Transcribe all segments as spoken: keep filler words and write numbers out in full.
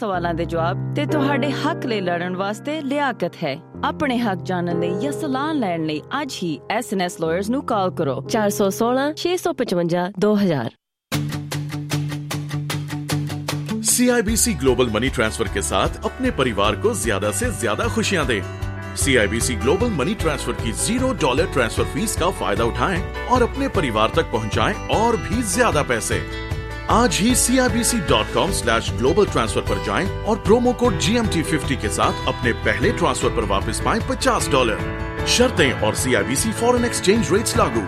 ਸਵਾਲਾਂ ਦੇ ਜਵਾਬ ਤੇ ਤੁਹਾਡੇ ਹੱਕ ਲਈ ਲੜਨ ਵਾਸਤੇ ਲਿਆਕਤ ਹੈ। ਆਪਣੇ ਹੱਕ ਜਾਣਨ ਲਈ ਜਾਂ ਸਲਾਹ ਲੈਣ ਲਈ ਅੱਜ ਹੀ ਐਸ ਐਨ ਐਸ Lawyers ਨੂੰ ਕਾਲ ਕਰੋ ਚਾਰ ਸੌ ਸੋਲਾਂ ਛੇ ਸੌ ਪਚਵੰਜਾ ਦੋ ਹਜ਼ਾਰ। C I B C global money transfer के साथ अपने परिवार को ज्यादा से ज्यादा खुशियां दें। C I B C global money transfer की जीरो डॉलर ट्रांसफर फीस का फायदा उठाएं और अपने परिवार तक पहुंचाएं और भी ज्यादा पैसे। आज ही C I B C dot com slash global transfer पर जाएं और promo code G M T fifty के साथ अपने पहले ट्रांसफर पर वापस पाएं पचास डॉलर। शर्तें और C I B C foreign exchange rates लागू।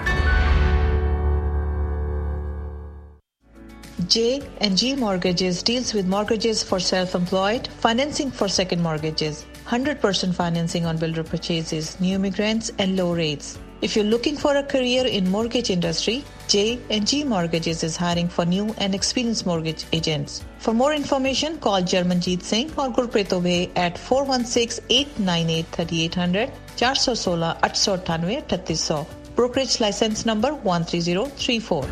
J and G Mortgages deals with mortgages for self-employed, financing for second mortgages, one hundred percent financing on builder purchases, new immigrants and low rates. If you're looking for a career in mortgage industry, J and G Mortgages is hiring for new and experienced mortgage agents. For more information, call Jarmanjeet Singh or Gurpreet Obey at four one six, eight nine eight, three eight zero zero, four one six, eight eight nine, three eight zero zero. Brokerage license number one three zero three four.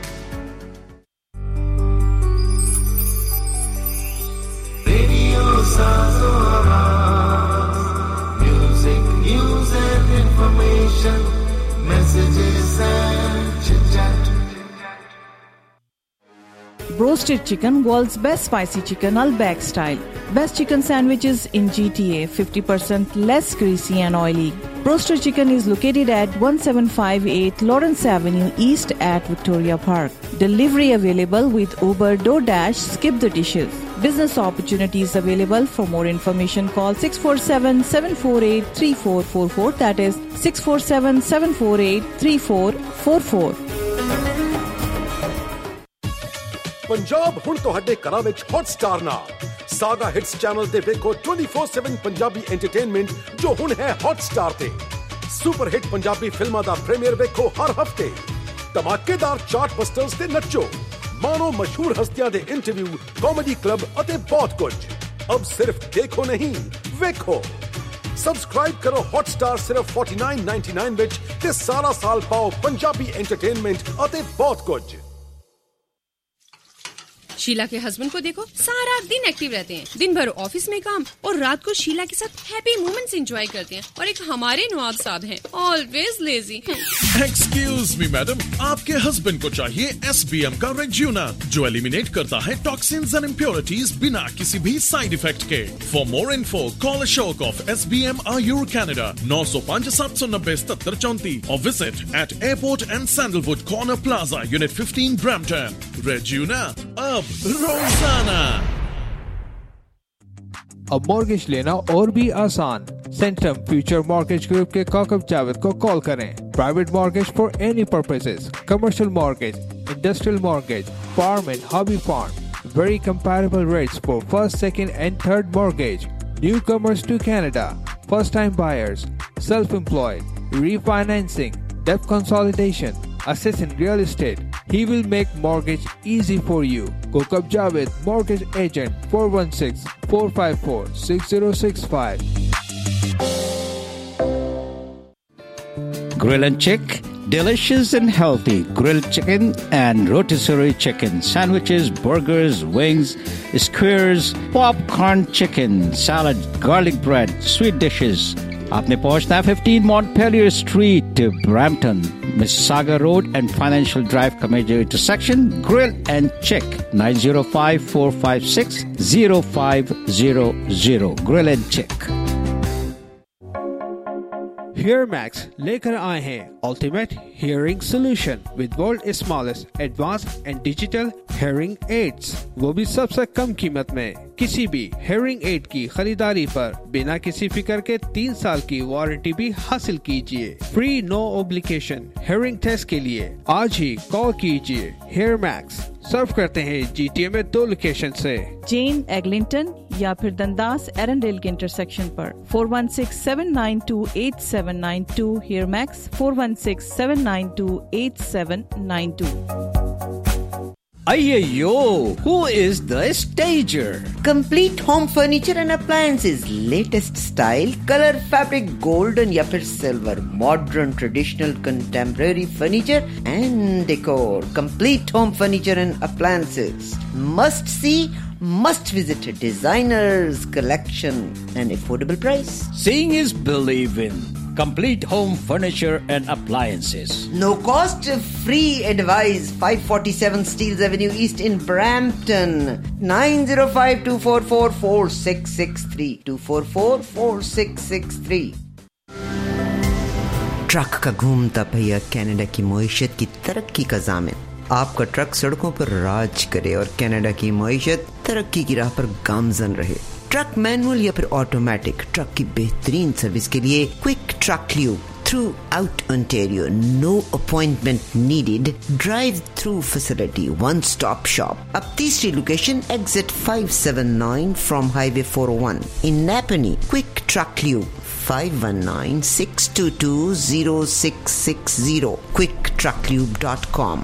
Music, news and information, messages and chit-chat. Roasted chicken, world's best spicy chicken, Al-Bag style. Best chicken sandwiches in G T A, fifty percent less greasy and oily. Roasted chicken is located at seventeen fifty-eight Lawrence Avenue East at Victoria Park. Delivery available with Uber, DoorDash, Skip the Dishes. Business opportunities available. For more information, call six four seven, seven four eight, three four four four. That is six four seven, seven four eight, three four four four. Punjab ਹੁਣ ਤੁਹਾਡੇ ਘਰਾਂ ਵਿੱਚ Hotstar ਨਾਲ saga ਹਿੱਟਸ channel ਤੇ ਵੇਖੋ twenty-four seven Punjabi entertainment ਜੋ ਹੁਣ ਹੈ ਹੌਟਸਟਾਰ ਤੇ। ਸੁਪਰ ਹਿੱਟ ਪੰਜਾਬੀ ਫਿਲਮਾਂ ਦਾ ਪ੍ਰੀਮੀਅਰ ਵੇਖੋ ਹਰ ਹਫਤੇ। ਧਮਾਕੇਦਾਰ ਚਾਰਟ ਬਸਟਰਸ ਤੇ ਨੱਚੋ। ਮਾਣੋ ਮਸ਼ਹੂਰ ਹਸਤੀਆਂ ਦੇ ਇੰਟਰਵਿਊ, ਕਾਮੇਡੀ ਕਲੱਬ ਅਤੇ ਬਹੁਤ ਕੁਝ। ਅਬ ਸਿਰਫ ਦੇਖੋ ਨਹੀਂ, ਵੇਖੋ। ਸਬਸਕ੍ਰਾਈਬ ਕਰੋ ਹੌਟਸਟਾਰ ਸਿਰਫ forty-nine ninety-nine ਵਿੱਚ ਤੇ ਸਾਰਾ ਸਾਲ ਪਾਓ ਪੰਜਾਬੀ ਐਂਟਰਟੇਨਮੈਂਟ ਅਤੇ ਬਹੁਤ ਕੁਝ। शीला के हस्बैंड को देखो, सारा दिन एक्टिव रहते हैं, दिन भर ऑफिस में काम और रात को शीला के साथ हैप्पी मोमेंट्स एंजॉय करते हैं। और एक हमारे नवाब साहब हैं, always lazy. Excuse me madam, आपके हस्बैंड को चाहिए एस बी एम का रेज्यूना जो एलिमिनेट करता है टॉक्सिन्स एंड इम्प्योरिटीज बिना किसी भी साइड इफेक्ट के। For more info call Ashok of S B M Ayur Canada नौ सौ पाँच सात सौ नब्बे सतर चौंती और visit at airport and Sandalwood Corner Plaza unit fifteen Brampton. रेज्यूना अब रोजाना। अब मॉर्गेज लेना और भी आसान। सेंट्रम फ्यूचर मॉर्गेज ग्रुप के काकब जावेद को कॉल करें। Private mortgage for any purposes, commercial mortgage, industrial mortgage, farm and hobby farm. Very comparable rates for first, second and third mortgage. Newcomers to Canada, first time buyers, self-employed, refinancing, debt consolidation, assessing real estate. He will make mortgage easy for you. Kokab Javed, mortgage agent, four one six, four five four, six zero six five. Grill and Chick, delicious and healthy grilled chicken and rotisserie chicken, sandwiches, burgers, wings, skewers, popcorn chicken, salad, garlic bread, sweet dishes. आपने पहुंचना है fifteen Montpelier Street, Brampton, Mississauga Road and Financial Drive का major intersection. Grill and Chick, nine zero five, four five six, zero five zero zero. Grill and Chick. HearMax लेकर आए हैं Ultimate Hearing Solution with world smallest advanced and digital hearing aids, वो भी सबसे कम कीमत में। किसी भी hearing aid की खरीदारी पर बिना किसी फिक्र के तीन साल की वारंटी भी हासिल कीजिए। Free no obligation hearing test के लिए आज ही कॉल कीजिए। HearMax सर्व करते हैं जीटीए में दो लोकेशन से, जेन एग्लिंटन या फिर दंदास एरंडेल के इंटरसेक्शन पर। four one six, seven nine two, eight seven nine two, HearMax four one six, seven nine two, eight seven nine two. Ayyo, who is the stager? Complete home furniture and appliances, latest style, color, fabric, golden या फिर silver, modern, traditional, contemporary furniture and decor. Complete home furniture and appliances. Must see Must visit designers, collection and affordable price. Seeing is believing. Complete home furniture and appliances. No cost, free advice. five forty-seven Steeles Avenue East in Brampton. nine zero five, two four four, four six six three. two four four, four six six three. Truck का घूमता पहिया Canada की मईशत की तरक्की का ज़ामिन. आपका truck सड़कों पर राज करे और कनाडा की मईशत तरक्की की राह पर गामजन रहे. ट्रक मैनुअल या फिर ऑटोमेटिक, ट्रक की बेहतरीन सर्विस के लिए quick truck lube throughout Ontario. No appointment needed. Drive through facility. One stop shop. अब तीसरी location exit five seventy-nine from Highway four oh one. In Napanee, Quick Truck Lube five one nine, six two two, zero six six zero. quick truck lube dot com.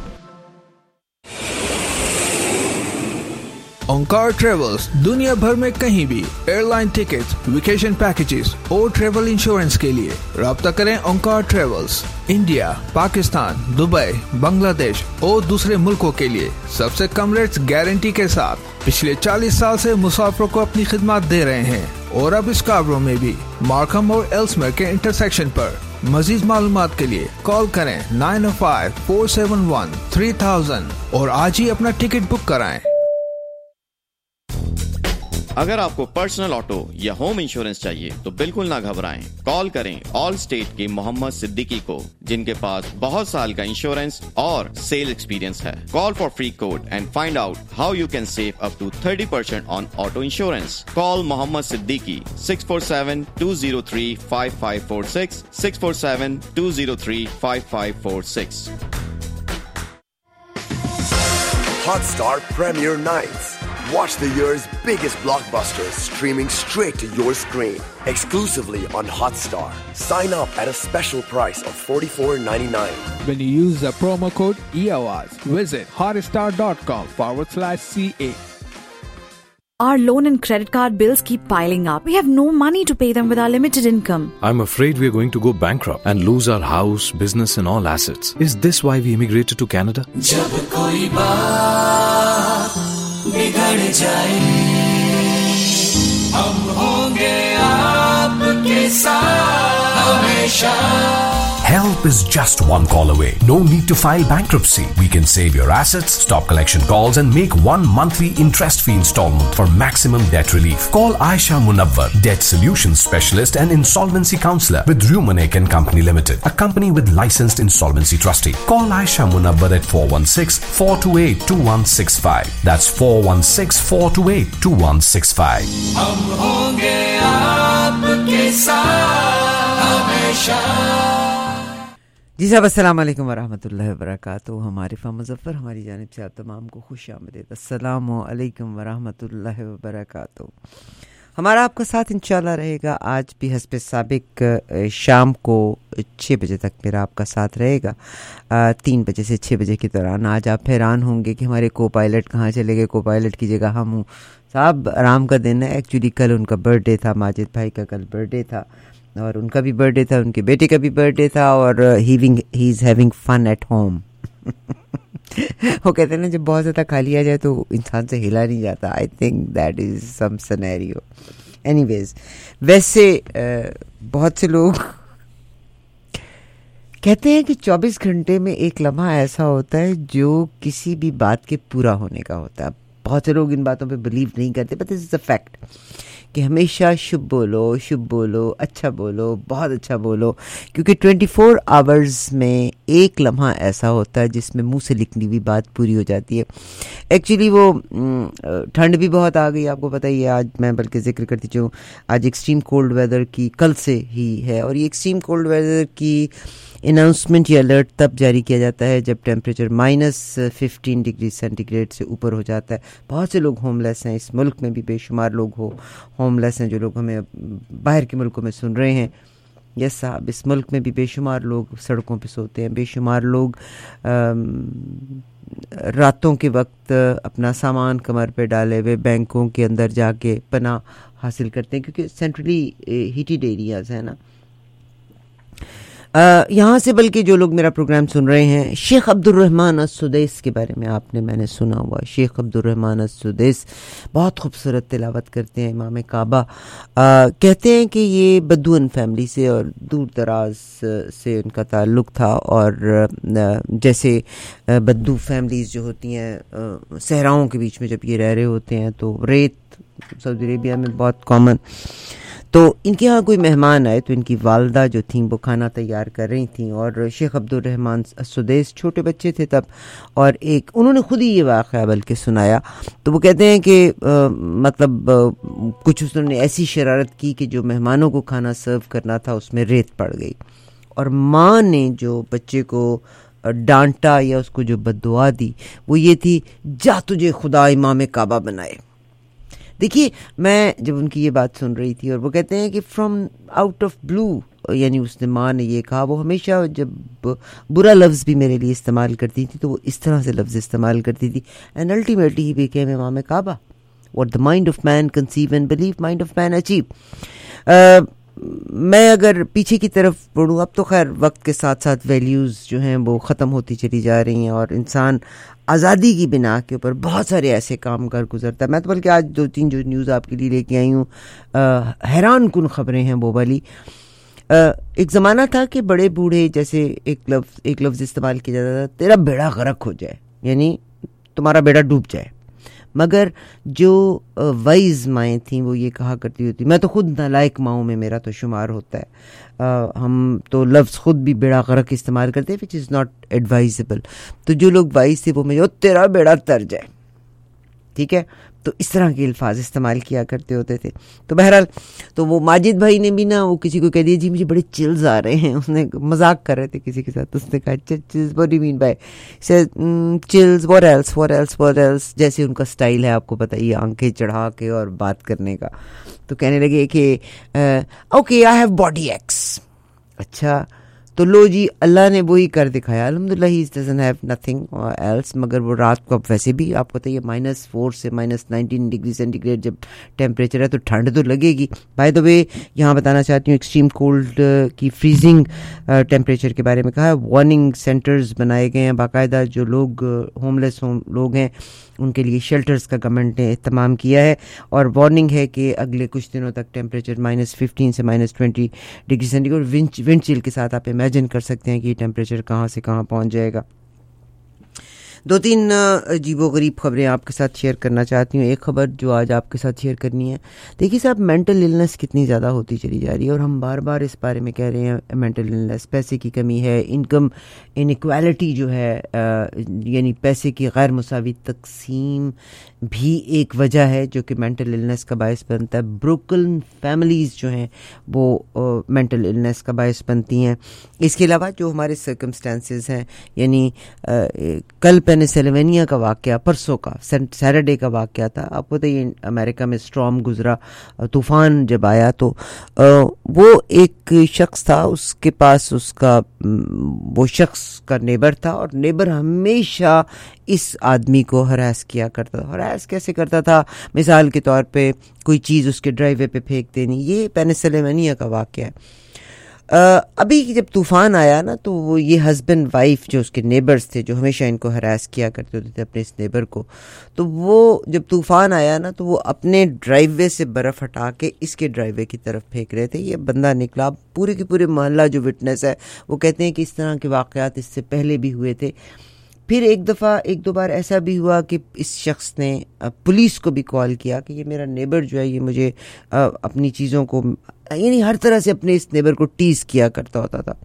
Omkar travels दुनिया भर में कहीं भी airline ticket, vacation packages और travel insurance के लिए राब्ता करें Omkar travels. India, Pakistan, Dubai, Bangladesh और दूसरे मुल्कों के लिए सबसे कम रेट्स गारंटी के साथ पिछले चालीस साल से मुसाफिरों को अपनी खिदमत दे रहे हैं. और अब स्कार्बरो में भी मार्कम और एल्समेयर के इंटरसेक्शन पर. मजीद मालूमात के लिए कॉल करें nine O five, four seven one, three thousand और आज ही अपना टिकट बुक कराएं. अगर आपको पर्सनल ऑटो या होम इंश्योरेंस चाहिए तो बिल्कुल ना घबराएं. कॉल करें ऑल स्टेट के मोहम्मद सिद्दीकी को, जिनके पास बहुत साल का इंश्योरेंस और सेल एक्सपीरियंस है. Call for free code and find out how you can save up to thirty percent on auto insurance. Call Mohammad Siddiqui six four seven, two zero three, five five four six, six four seven, two zero three, five five four six. Hotstar Premier Nights. Watch the year's biggest blockbusters streaming straight to your screen. Exclusively on Hotstar. Sign up at a special price of forty-four ninety-nine. When you use the promo code E O S, visit hotstar.com forward slash CA. Our loan and credit card bills keep piling up. We have no money to pay them with our limited income. I'm afraid we're going to go bankrupt and lose our house, business and all assets. Is this why we immigrated to Canada? जब कोई बात बिगड़ जाए, हम होंगे आपके साथ हमेशा. Help is just one call away. No need to file bankruptcy. We can save your assets, stop collection calls and make one monthly interest-free installment for maximum debt relief. Call Aisha Munawwar, Debt Solutions Specialist and Insolvency Counselor with Rumanek and Company Limited, a company with licensed insolvency trustee. Call Aisha Munawwar at four one six, four two eight, two one six five. That's four one six, four two eight, two one six five. हम होंगे आपके साथ हमेशा. जी साहब, अस्सलाम वालेकुम वरहमतुल्लाहि वबरकातुहू. हमारे फ़ा मुज़फ़्फ़र हमारी जानिब से आप तमाम को खुश आमदीद. अस्सलामु अलैकुम वरहमतुल्लाहि वबरकातुहू. हमारा आपका साथ इंशाल्लाह रहेगा. आज भी हस्ब साबिक शाम को छः बजे तक मेरा आपका साथ रहेगा. तीन बजे से छः बजे के दौरान. आज आप हैरान होंगे कि हमारे को पायलट कहाँ चले गए. को पायलट की जगह हम हूँ. साहब आराम का दिन है. एक्चुअली कल उनका बर्थडे था. माजिद भाई का कल बर्थडे था और उनका भी बर्थडे था, उनके बेटे का भी बर्थडे था और ही he is having fun at home. वो कहते हैं ना, जब बहुत ज़्यादा खा लिया जाए तो इंसान से हिला नहीं जाता. I think that is some scenario. Anyways, वैसे बहुत से लोग कहते हैं कि चौबीस घंटे में एक लम्हा ऐसा होता है जो किसी भी बात के पूरा होने का होता है. बहुत से लोग इन बातों पे बिलीव नहीं करते, but this is a fact कि हमेशा शुभ बोलो, शुभ बोलो, अच्छा बोलो, बहुत अच्छा बोलो, क्योंकि चौबीस आवर्स में एक लम्हा ऐसा होता है जिसमें मुंह से निकली हुई बात पूरी हो जाती है. एक्चुअली वो ठंड भी बहुत आ गई, आपको पता ही है. आज मैं बल्कि जिक्र करती हूँ, आज एक्सट्रीम कोल्ड वेदर की कल से ही है. और ये एक्सट्रीम कोल्ड वेदर की अनाउंसमेंट या अलर्ट तब जारी किया जाता है जब temperature minus fifteen degree centigrade से ऊपर हो जाता है. बहुत से लोग होमलेस हैं. इस मुल्क में भी बेशुमार लोग हो होमलेस हैं. जो लोग हमें बाहर के मुल्कों में सुन रहे हैं, यस साहब, इस मुल्क में भी बेशुमार लोग सड़कों पे सोते हैं. बेशुमार लोग रातों के वक्त अपना सामान कमर पे डाले हुए बैंकों के अंदर जाके पनाह हासिल करते हैं, क्योंकि सेंट्रली हीटेड एरियाज़ है ना. یہاں سے بلکہ جو لوگ میرا پروگرام سن رہے ہیں, شیخ عبد الرحمن السدیس کے بارے میں آپ نے میں نے سنا ہوا. شیخ عبد الرحمن السدیس بہت خوبصورت تلاوت کرتے ہیں امام کعبہ. کہتے ہیں کہ یہ بدوان فیملی سے اور دور دراز سے ان کا تعلق تھا, اور جیسے بدو فیملیز جو ہوتی ہیں صحراؤں کے بیچ میں جب یہ رہ رہے ہوتے ہیں تو ریت سعودی عربیہ میں بہت کامن. تو ان کے ہاں کوئی مہمان آئے تو ان کی والدہ جو تھیں وہ کھانا تیار کر رہی تھیں, اور شیخ عبد الرحمن السدیس چھوٹے بچے تھے تب, اور ایک انہوں نے خود ہی یہ واقعہ بلکہ سنایا. تو وہ کہتے ہیں کہ آ, مطلب آ, کچھ انہوں نے ایسی شرارت کی کہ جو مہمانوں کو کھانا سرو کرنا تھا اس میں ریت پڑ گئی, اور ماں نے جو بچے کو ڈانٹا یا اس کو جو بد دعا دی وہ یہ تھی, جا تجھے خدا امام کعبہ بنائے. دیکھیے میں جب ان کی یہ بات سن رہی تھی, اور وہ کہتے ہیں کہ فرام آؤٹ آف بلو, یعنی اس نے ماں نے یہ کہا, وہ ہمیشہ جب برا لفظ بھی میرے لیے استعمال کرتی تھی تو وہ اس طرح سے لفظ استعمال کرتی تھی, اینڈ الٹیمیٹلی ہی بیکیم امام کعبہ. What the mind of man conceive and believe, mind of man achieve. میں اگر پیچھے کی طرف پڑھوں, اب تو خیر وقت کے ساتھ ساتھ ویلیوز جو ہیں وہ ختم ہوتی چلی جا رہی ہیں, اور انسان آزادی کی بنا کے اوپر بہت سارے ایسے کام کر گزرتا ہے. میں تو بلکہ آج دو تین جو نیوز آپ کے لیے لے کے آئی ہوں, حیران کن خبریں ہیں وہ والی. ایک زمانہ تھا کہ بڑے بوڑھے جیسے ایک لفظ ایک لفظ استعمال کیا جاتا تھا, تیرا بیڑا غرق ہو جائے, یعنی تمہارا بیڑا ڈوب جائے. مگر جو وائز مائیں تھیں وہ یہ کہا کرتی ہوتی, میں تو خود نالائق ماؤں میں میرا تو شمار ہوتا ہے, ہم تو لفظ خود بھی بیڑا غرق استعمال کرتے ہیں, وچ از ناٹ ایڈوائزبل. تو جو لوگ وائز تھے وہ میں جو تیرا بیڑا تر جائے, ٹھیک ہے, تو اس طرح کے الفاظ استعمال کیا کرتے ہوتے تھے. تو بہرحال تو وہ ماجد بھائی نے بھی نا وہ کسی کو کہہ دیا جی مجھے بڑے چلز آ رہے ہیں, اس نے مذاق کر رہے تھے کسی کے ساتھ, اس نے کہا chills what do you mean by chills what else what else what else, جیسے ان کا سٹائل ہے آپ کو پتہ ہی, آنکھیں چڑھا کے اور بات کرنے کا. تو کہنے لگے کہ okay I have body aches. اچھا تو لو جی اللہ نے وہی کر دکھایا, الحمدللہ he doesn't have nothing else. مگر وہ رات کو اب ویسے بھی آپ کو پتہ ہے مائنس فور سے minus nineteen degree centigrade جب ٹیمپریچر ہے تو ٹھنڈ تو لگے گی. بائی دا وے یہاں بتانا چاہتی ہوں ایکسٹریم کولڈ کی فریزنگ ٹیمپریچر کے بارے میں کہا ہے. وارننگ سینٹرز بنائے گئے ہیں باقاعدہ, جو لوگ ہوم لیس لوگ ہیں ان کے لیے شیلٹرز کا گورنمنٹ نے اہتمام کیا ہے, اور وارننگ ہے کہ اگلے کچھ دنوں تک ٹیمپریچر مائنس ففٹین سے minus twenty degree centigrade wind چل کے ساتھ آپ امیجن کر سکتے ہیں کہ یہ ٹیمپریچر کہاں سے کہاں پہنچ جائے گا. دو تین عجیب و غریب خبریں آپ کے ساتھ شیئر کرنا چاہتی ہوں. ایک خبر جو آج آپ کے ساتھ شیئر کرنی ہے, دیکھیے صاحب مینٹل النس کتنی زیادہ ہوتی چلی جا رہی ہے, اور ہم بار بار اس بارے میں کہہ رہے ہیں مینٹل النس, پیسے کی کمی ہے, انکم انیکوالٹی جو ہے, یعنی پیسے کی غیر مساوی تقسیم بھی ایک وجہ ہے جو کہ مینٹل النس کا باعث بنتا ہے. بروکن فیملیز جو ہیں وہ مینٹل النس کا باعث بنتی ہیں. اس کے علاوہ جو ہمارے سرکمسٹانسز ہیں, یعنی کل پینسلوینیا کا واقعہ, پرسوں کا سیٹرڈے کا واقعہ تھا, آپ کو تو یہ امریکہ میں اسٹارم گزرا, طوفان جب آیا تو وہ ایک شخص تھا, اس کے پاس اس کا وہ شخص کا نیبر تھا, اور نیبر ہمیشہ اس آدمی کو ہراس کیا کرتا تھا. ہراس کیسے کرتا تھا؟ مثال کے طور پہ کوئی چیز اس کے ڈرائیو وے پہ پھینک دینی. یہ پینسلوینیا کا واقعہ ہے. ابھی جب طوفان آیا نا تو وہ یہ ہسبینڈ وائف جو اس کے نیبرز تھے, جو ہمیشہ ان کو ہراس کیا کرتے ہوتے تھے اپنے اس نیبر کو, تو وہ جب طوفان آیا نا تو وہ اپنے ڈرائیو وے سے برف ہٹا کے اس کے ڈرائیو وے کی طرف پھینک رہے تھے. یہ بندہ نکلا, پورے کے پورے محلہ جو وٹنس ہے وہ کہتے ہیں کہ اس طرح کے واقعات اس سے پہلے بھی ہوئے تھے. پھر ایک دفعہ ایک دو بار ایسا بھی ہوا کہ اس شخص نے پولیس کو بھی کال کیا کہ یہ میرا نیبر جو ہے یہ مجھے اپنی چیزوں کو, یعنی ہر طرح سے اپنے اس نیبر کو ٹیز کیا کرتا ہوتا تھا.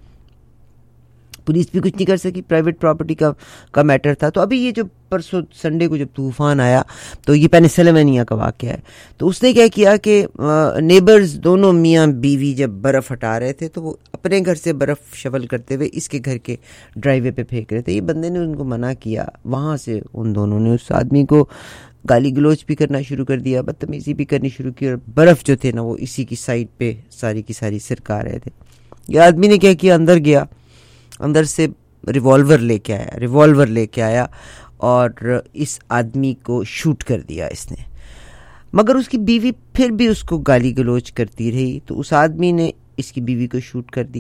پولیس بھی کچھ نہیں کر سکی, پرائیویٹ پراپرٹی کا کا میٹر تھا. تو ابھی یہ جو پرسوں سنڈے کو جب طوفان آیا تو یہ پینسلوینیا کا واقعہ ہے, تو اس نے کیا کیا کہ نیبرز دونوں میاں بیوی جب برف ہٹا رہے تھے تو وہ اپنے گھر سے برف شول کرتے ہوئے اس کے گھر کے ڈرائیو وے پہ پھینک رہے تھے. یہ بندے نے ان کو منع کیا, وہاں سے ان دونوں نے اس آدمی کو گالی گلوچ بھی کرنا شروع کر دیا, بدتمیزی بھی کرنی شروع کی, اور برف جو تھے نا وہ اسی کی سائڈ پہ ساری کی ساری سرکا رہے تھے. یہ آدمی نے کیا کیا, اندر گیا, اندر سے ریوالور لے کے آیا ریوالور لے کے آیا اور اس آدمی کو شوٹ کر دیا اس نے. مگر اس کی بیوی پھر بھی اس کو گالی گلوچ کرتی رہی, تو اس آدمی نے اس کی بیوی کو شوٹ کر دیا.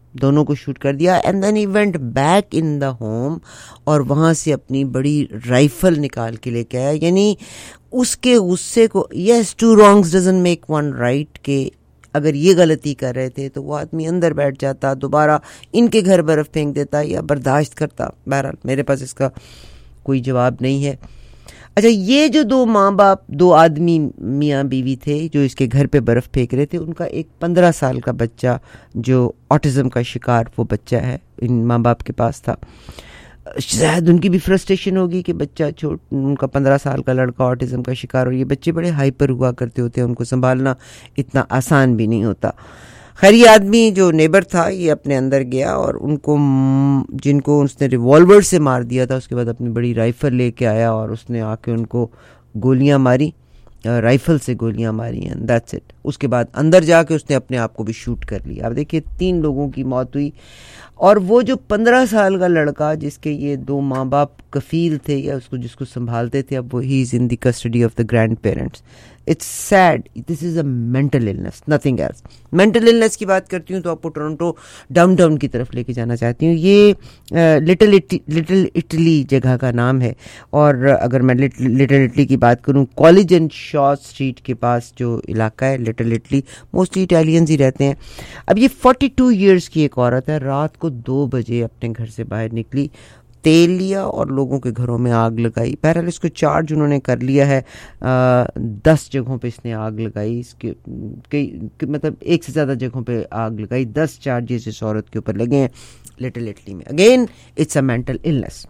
دونوں کو شوٹ کر دیا. And then he went back in the home اور وہاں سے اپنی بڑی رائفل نکال کے لے کے آیا. یعنی اس کے غصے کو, yes two wrongs doesn't make one right, کہ اگر یہ غلطی کر رہے تھے تو وہ آدمی اندر بیٹھ جاتا, دوبارہ ان کے گھر برف پھینک دیتا یا برداشت کرتا. بہرحال میرے پاس اس کا کوئی جواب نہیں ہے. اچھا, یہ جو دو ماں باپ, دو آدمی میاں بیوی تھے جو اس کے گھر پہ برف پھینک رہے تھے, ان کا ایک پندرہ سال کا بچہ جو آٹزم کا شکار وہ بچہ ہے ان ماں باپ کے پاس تھا. شاید ان کی بھی فرسٹریشن ہوگی کہ بچہ چھوٹ, ان کا پندرہ سال کا لڑکا آٹزم کا شکار, اور یہ بچے بڑے ہائپر ہوا کرتے ہوتے ہیں, ان کو سنبھالنا اتنا آسان بھی نہیں ہوتا. خیر یہ آدمی جو نیبر تھا یہ اپنے اندر گیا اور ان کو, جن کو اس نے ریوالور سے مار دیا تھا, اس کے بعد اپنی بڑی رائفل لے کے آیا اور اس نے آ کے ان کو گولیاں ماری, رائفل سے گولیاں ماری, اینڈ دیٹس اٹ. اس کے بعد اندر جا کے اس نے اپنے آپ کو بھی شوٹ کر لیا. اب دیکھیے تین لوگوں کی موت ہوئی, اور وہ جو پندرہ سال کا لڑکا جس کے یہ دو ماں باپ کفیل تھے یا اس کو جس کو سنبھالتے تھے, اب وہ he is in the custody of the grandparents. It's sad, this is a mental illness, nothing else. Mental illness کی بات کرتی ہوں تو آپ کو ٹورنٹو ڈاؤن ٹاؤن کی طرف لے کے جانا چاہتی ہوں. یہ لٹل لٹل اٹلی جگہ کا نام ہے, اور اگر میں لٹل اٹلی کی بات کروں, کالج اینڈ شاہ اسٹریٹ کے پاس جو علاقہ ہے لٹل اٹلی, موسٹلی اٹیلینز ہی رہتے ہیں. اب یہ فورٹی ٹو ایئرس کی ایک عورت ہے, رات کو دو بجے اپنے گھر سے باہر نکلی, تیل لیا اور لوگوں کے گھروں میں آگ لگائی. بہرحال اس کو چارج انہوں نے کر لیا ہے, دس جگہوں پہ اس نے آگ لگائی, اس کے کئی مطلب ایک سے زیادہ جگہوں پہ آگ لگائی. دس چارجز اس عورت کے اوپر لگے ہیں لٹل اٹلی میں. Again it's a mental illness.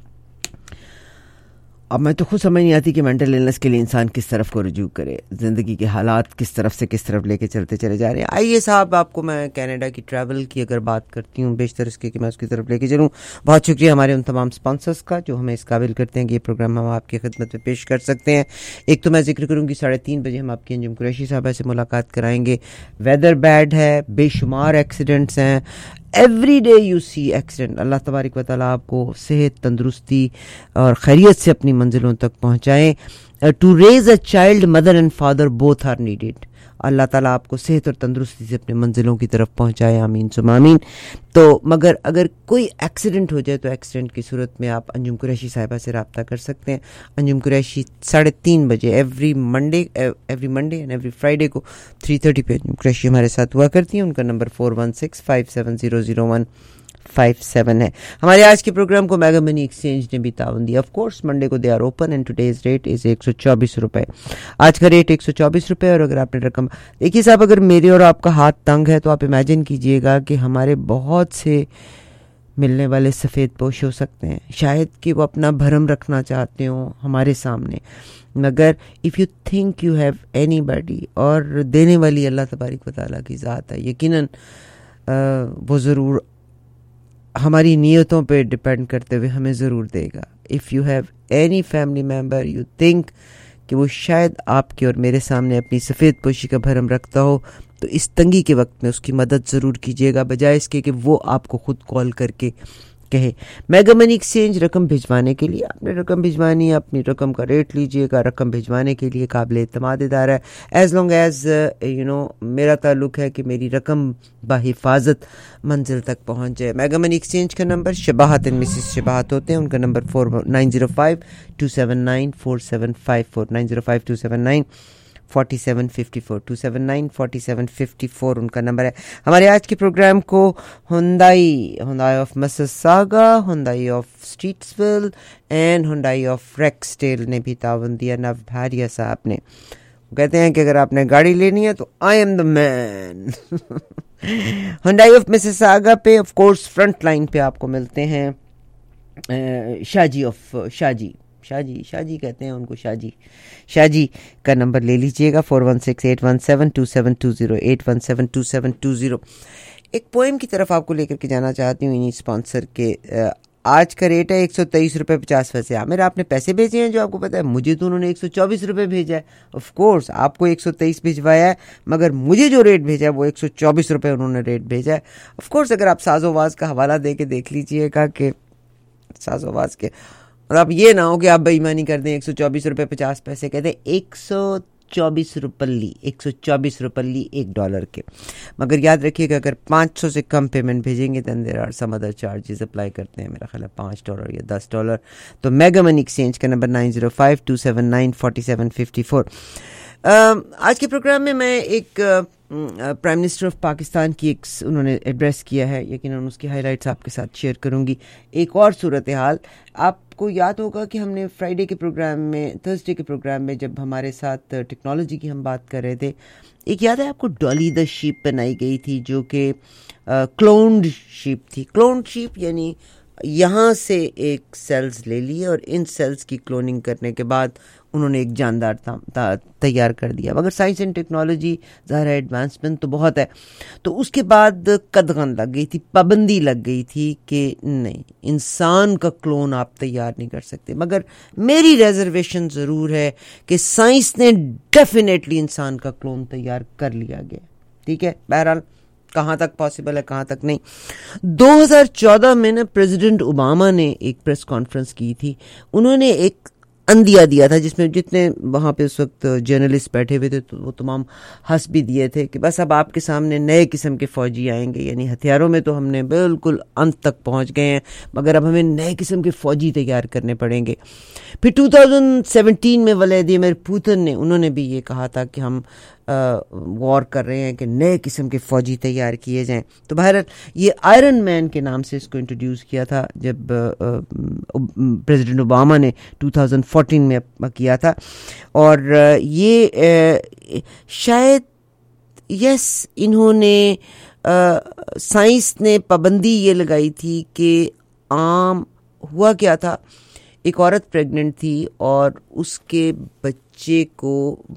اب میں تو خود سمجھ نہیں آتی کہ مینٹل النس کے لیے انسان کس طرف کو رجوع کرے, زندگی کے حالات کس طرف سے کس طرف لے کے چلتے چلے جا رہے ہیں. آئیے صاحب, آپ کو میں کینیڈا کی ٹریول کی اگر بات کرتی ہوں, بیشتر اس کے کہ میں اس کی طرف لے کے چلوں. بہت شکریہ ہمارے ان تمام اسپانسرس کا جو ہمیں اس قابل کرتے ہیں کہ یہ پروگرام ہم آپ کی خدمت میں پیش کر سکتے ہیں. ایک تو میں ذکر کروں گی ساڑھے تین بجے ہم آپ کی انجم قریشی صاحبہ سے ملاقات کرائیں گے. ویدر بیڈ ہے, بے شمار ایکسیڈنٹس ہیں, every day you see accident. اللہ تبارک و تعالیٰ آپ کو صحت, تندرستی اور خیریت سے اپنی منزلوں تک پہنچائیں. To raise a child, mother and father both are needed. اللہ تعالیٰ آپ کو صحت اور تندرستی سے اپنے منزلوں کی طرف پہنچائے, آمین ثم آمین. تو مگر اگر کوئی ایکسیڈنٹ ہو جائے تو ایکسیڈنٹ کی صورت میں آپ انجم قریشی صاحبہ سے رابطہ کر سکتے ہیں. انجم قریشی ساڑھے تین بجے every Monday every Monday and every Friday کو تھری تھرٹی پہ انجم قریشی ہمارے ساتھ ہوا کرتی ہیں. ان کا number four one six five seven zero zero one five seven ہے. ہمارے آج کے پروگرام کو میگا منی ایکسچینج نے بھی تعاون دیا. آف کورس منڈے کو they are open and today's rate is ایک سو چوبیس روپے. آج کا ریٹ ایک سو چوبیس روپے. اور اگر آپ نے رقم دیکھیے صاحب, اگر میرے اور آپ کا ہاتھ تنگ ہے تو آپ امیجن کیجئے گا کہ ہمارے بہت سے ملنے والے سفید پوش ہو سکتے ہیں, شاید کہ وہ اپنا بھرم رکھنا چاہتے ہوں ہمارے سامنے, مگر if you think you have اینی باڈی, اور دینے والی اللہ تبارک و تعالیٰ کی ذات ہے, یقیناً وہ ضرور ہماری نیتوں پہ ڈپینڈ کرتے ہوئے ہمیں ضرور دے گا. If you have any family member you think کہ وہ شاید آپ کے اور میرے سامنے اپنی سفید پوشی کا بھرم رکھتا ہو, تو اس تنگی کے وقت میں اس کی مدد ضرور کیجیے گا, بجائے اس کے کہ وہ آپ کو خود کال کر کے کہے. میگا منی ایکسچینج رقم بھجوانے کے لیے آپ نے رقم بھجوانی ہے, اپنی رقم کا ریٹ لیجئے گا. رقم بھجوانے کے لیے قابل اعتماد ادارہ ہے. As long as you know میرا تعلق ہے کہ میری رقم بحفاظت منزل تک پہنچ جائے. میگا منی ایکسچینج کا number Shabahat and Mrs Shabahat ہوتے ہیں. ان کا number four nine zero five two seven nine four seven five four nine zero five two seven nine forty seven fifty four two seven nine forty seven fifty four ان کا number ہے. ہمارے آج کے پروگرام کو Hyundai Hyundai of Mississauga, Hyundai of Streetsville and Hyundai of Rexdale نے بھی تعاون دیا. نو بھاریا صاحب نے کہتے ہیں کہ اگر آپ نے گاڑی لینی ہے تو I am the man. Hyundai of Mississauga پہ آف کورس فرنٹ لائن پہ آپ کو ملتے ہیں شاہ جی آف شاہ جی شاہ جی شاہ جی کہتے ہیں ان کو, شاہ جی شاہ جی کا نمبر لے لیجئے گا four one six eight one seven two seven two zero eight one seven two seven two zero. ایک پوئم کی طرف آپ کو لے کر کے جانا چاہتی ہوں انہیں اسپانسر کے. آج کا ریٹ ہے ایک سو تیئیس روپے پچاس پیسے. عامر آپ نے پیسے بھیجے ہیں جو آپ کو پتا ہے, مجھے تو انہوں نے ایک سو چوبیس روپے بھیجا ہے. آف کورس آپ کو ایک سو تیئیس بھیجوایا ہے, مگر مجھے جو ریٹ بھیجا ہے وہ ایک سو چوبیس روپے انہوں نے ریٹ بھیجا ہے. آف کورس اگر آپ ساز و واز کا حوالہ دے کے دیکھ لیجئے گا کہ ساز و واز کے, اور آپ یہ نہ ہو کہ آپ بے ایمانی کر دیں, ایک سو چوبیس روپے پچاس پیسے کہتے ہیں, ایک سو چوبیس روپلی ایک سو چوبیس روپلی ایک ڈالر کے. مگر یاد رکھیے کہ اگر پانچ سو سے کم پیمنٹ بھیجیں گے then there are some other charges apply کرتے ہیں, میرا خیال ہے پانچ ڈالر یا دس ڈالر. تو میگا منی ایکسچینج کا number nine zero five two seven nine forty seven fifty four. آج کے پروگرام میں میں ایک پرائم منسٹر آف پاکستان کی ایک انہوں نے ایڈریس کیا ہے, یقیناً اس کی ہائی لائٹس آپ کے ساتھ شیئر کروں گی. ایک اور صورتحال آپ کو یاد ہوگا کہ ہم نے فرائیڈے کے پروگرام میں تھرسڈے کے پروگرام میں جب ہمارے ساتھ ٹیکنالوجی کی ہم بات کر رہے تھے, ایک یاد ہے آپ کو ڈالی دا شیپ بنائی گئی تھی جو کہ کلونڈ شیپ تھی. کلونڈ شیپ یعنی یہاں سے ایک سیلز لے لیے اور ان سیلز کی کلوننگ کرنے کے بعد انہوں نے ایک جاندار تیار کر دیا. مگر سائنس اینڈ ٹیکنالوجی ظاہر ہے ایڈوانسمنٹ تو بہت ہے, تو اس کے بعد قدغن لگ گئی تھی, پابندی لگ گئی تھی کہ نہیں انسان کا کلون آپ تیار نہیں کر سکتے. مگر میری ریزرویشن ضرور ہے کہ سائنس نے ڈیفینیٹلی انسان کا کلون تیار کر لیا گیا. ٹھیک ہے, بہرحال کہاں تک پاسبل ہے کہاں تک نہیں. دو ہزار چودہ میں نا پریزیڈنٹ اوباما نے ایک پریس کانفرنس کی تھی. انہوں نے ایک اندیا دیا تھا جس میں جتنے وہاں پہ اس وقت جرنلسٹ بیٹھے ہوئے تھے تو وہ تمام ہنس بھی دیے تھے کہ بس اب آپ کے سامنے نئے قسم کے فوجی آئیں گے, یعنی ہتھیاروں میں تو ہم نے بالکل انت تک پہنچ گئے ہیں مگر اب ہمیں نئے قسم کے فوجی تیار کرنے پڑیں گے. پھر دو ہزار سیونٹین میں ولادیمیر پوتن نے انہوں نے بھی یہ کہا تھا کہ ہم وار کر رہے ہیں کہ نئے قسم کے فوجی تیار کیے جائیں. تو بہرحال یہ آئرن مین کے نام سے اس کو انٹروڈیوس کیا تھا جب پریزیڈنٹ اوباما نے دو ہزار چودہ میں کیا تھا. اور یہ شاید یس انہوں نے سائنس نے پابندی یہ لگائی تھی کہ عام ہوا کیا تھا, ایک عورت پریگننٹ تھی اور اس کے بچے کو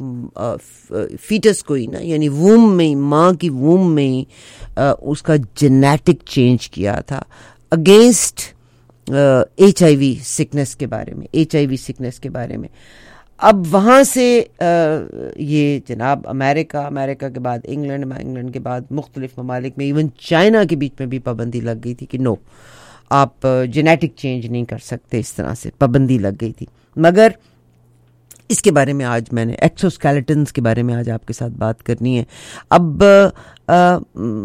فیٹس کو ہی نا یعنی ووم میں ہی ماں کی ووم میں ہی اس کا جینیٹک چینج کیا تھا against H I V sickness کے بارے میں ایچ آئی وی سکنس کے بارے میں. اب وہاں سے یہ جناب امریکہ امریکہ کے بعد انگلینڈ انگلینڈ کے بعد مختلف ممالک میں ایون چائنا کے بیچ میں بھی پابندی لگ گئی تھی کہ نو آپ جینیٹک چینج نہیں کر سکتے, اس طرح سے پابندی لگ گئی تھی. مگر اس کے بارے میں آج میں نے ایکسوسکیلیٹنز کے بارے میں آج آپ کے ساتھ بات کرنی ہے. اب آ,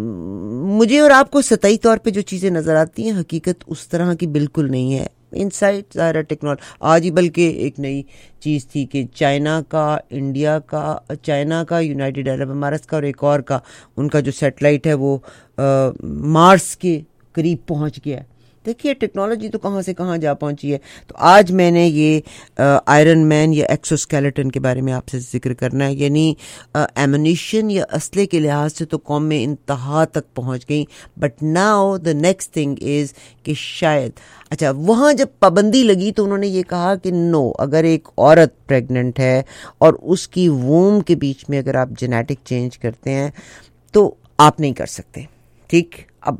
مجھے اور آپ کو سطحی طور پہ جو چیزیں نظر آتی ہیں حقیقت اس طرح کی بالکل نہیں ہے. انسائٹ ظاہر ٹیکنالوجی آج ہی بلکہ ایک نئی چیز تھی کہ چائنا کا انڈیا کا چائنا کا یونائٹیڈ عرب امارات کا اور ایک اور کا ان کا جو سیٹلائٹ ہے وہ آ, مارس کے قریب پہنچ گیا ہے. دیکھیے ٹیکنالوجی تو کہاں سے کہاں جا پہنچی ہے. تو آج میں نے یہ آئرن مین یا ایکسوسکیلیٹن کے بارے میں آپ سے ذکر کرنا ہے. یعنی ایمونیشن یا اسلحے کے لحاظ سے تو قومیں انتہا تک پہنچ گئیں, but now the next thing is کہ شاید اچھا وہاں جب پابندی لگی تو انہوں نے یہ کہا کہ نو اگر ایک عورت پریگننٹ ہے اور اس کی ووم کے بیچ میں اگر آپ جینیٹک چینج کرتے ہیں تو آپ نہیں کر سکتے. ٹھیک, اب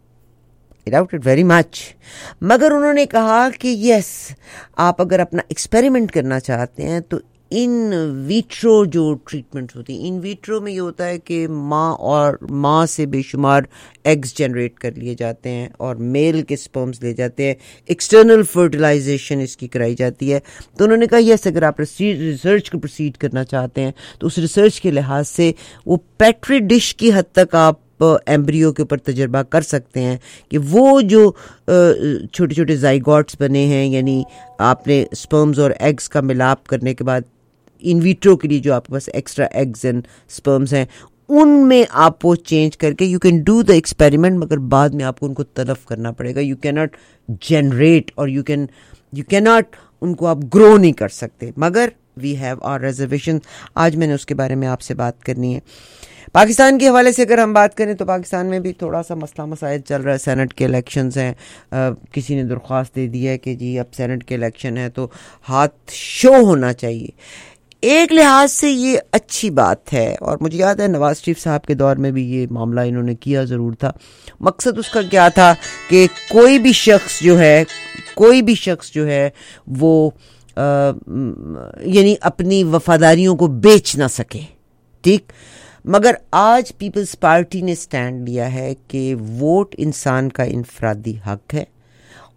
ڈاؤٹ اٹ ویری مچ. مگر انہوں نے کہا کہ یس آپ اگر اپنا ایکسپیریمنٹ کرنا چاہتے ہیں تو ان ویٹرو جو ٹریٹمنٹ ہوتی ہیں, ان ویٹرو میں یہ ہوتا ہے کہ ماں اور ماں سے بے شمار ایگز جنریٹ کر لیے جاتے ہیں اور میل کے سپرمز لے جاتے ہیں, ایکسٹرنل فرٹیلائزیشن اس کی کرائی جاتی ہے. تو انہوں نے کہا یس اگر آپ ریسرچ کو پروسیڈ کرنا چاہتے ہیں تو اس ریسرچ کے لحاظ سے وہ پیٹری ڈش کی حد تک آپ ایمبریو کے اوپر تجربہ کر سکتے ہیں کہ وہ جو چھوٹے چھوٹے زائگوٹس بنے ہیں یعنی آپ نے سپرمز اور ایگز کا ملاپ کرنے کے بعد ان ویٹرو کے لیے جو آپ کے پاس ایکسٹرا ایگز اینڈ سپرمز ہیں ان میں آپ وہ چینج کر کے you can do the experiment, مگر بعد میں آپ کو ان کو تلف کرنا پڑے گا. یو کی ناٹ جنریٹ اور you can you can not ان کو آپ گرو نہیں کر سکتے. مگر وی ہیو آور ریزرویشن. آج میں نے اس کے بارے میں آپ سے بات کرنی ہے. پاکستان کے حوالے سے اگر ہم بات کریں تو پاکستان میں بھی تھوڑا سا مسئلہ مسائل چل رہا ہے. سینٹ کے الیکشنز ہیں, کسی نے درخواست دے دی ہے کہ جی اب سینٹ کے الیکشن ہے تو ہاتھ شو ہونا چاہیے. ایک لحاظ سے یہ اچھی بات ہے اور مجھے یاد ہے نواز شریف صاحب کے دور میں بھی یہ معاملہ انہوں نے کیا ضرور تھا. مقصد اس کا کیا تھا کہ کوئی بھی شخص جو ہے کوئی بھی شخص جو ہے وہ آ, یعنی اپنی وفاداریوں کو بیچ نہ سکے. ٹھیک, مگر آج پیپلز پارٹی نے سٹینڈ لیا ہے کہ ووٹ انسان کا انفرادی حق ہے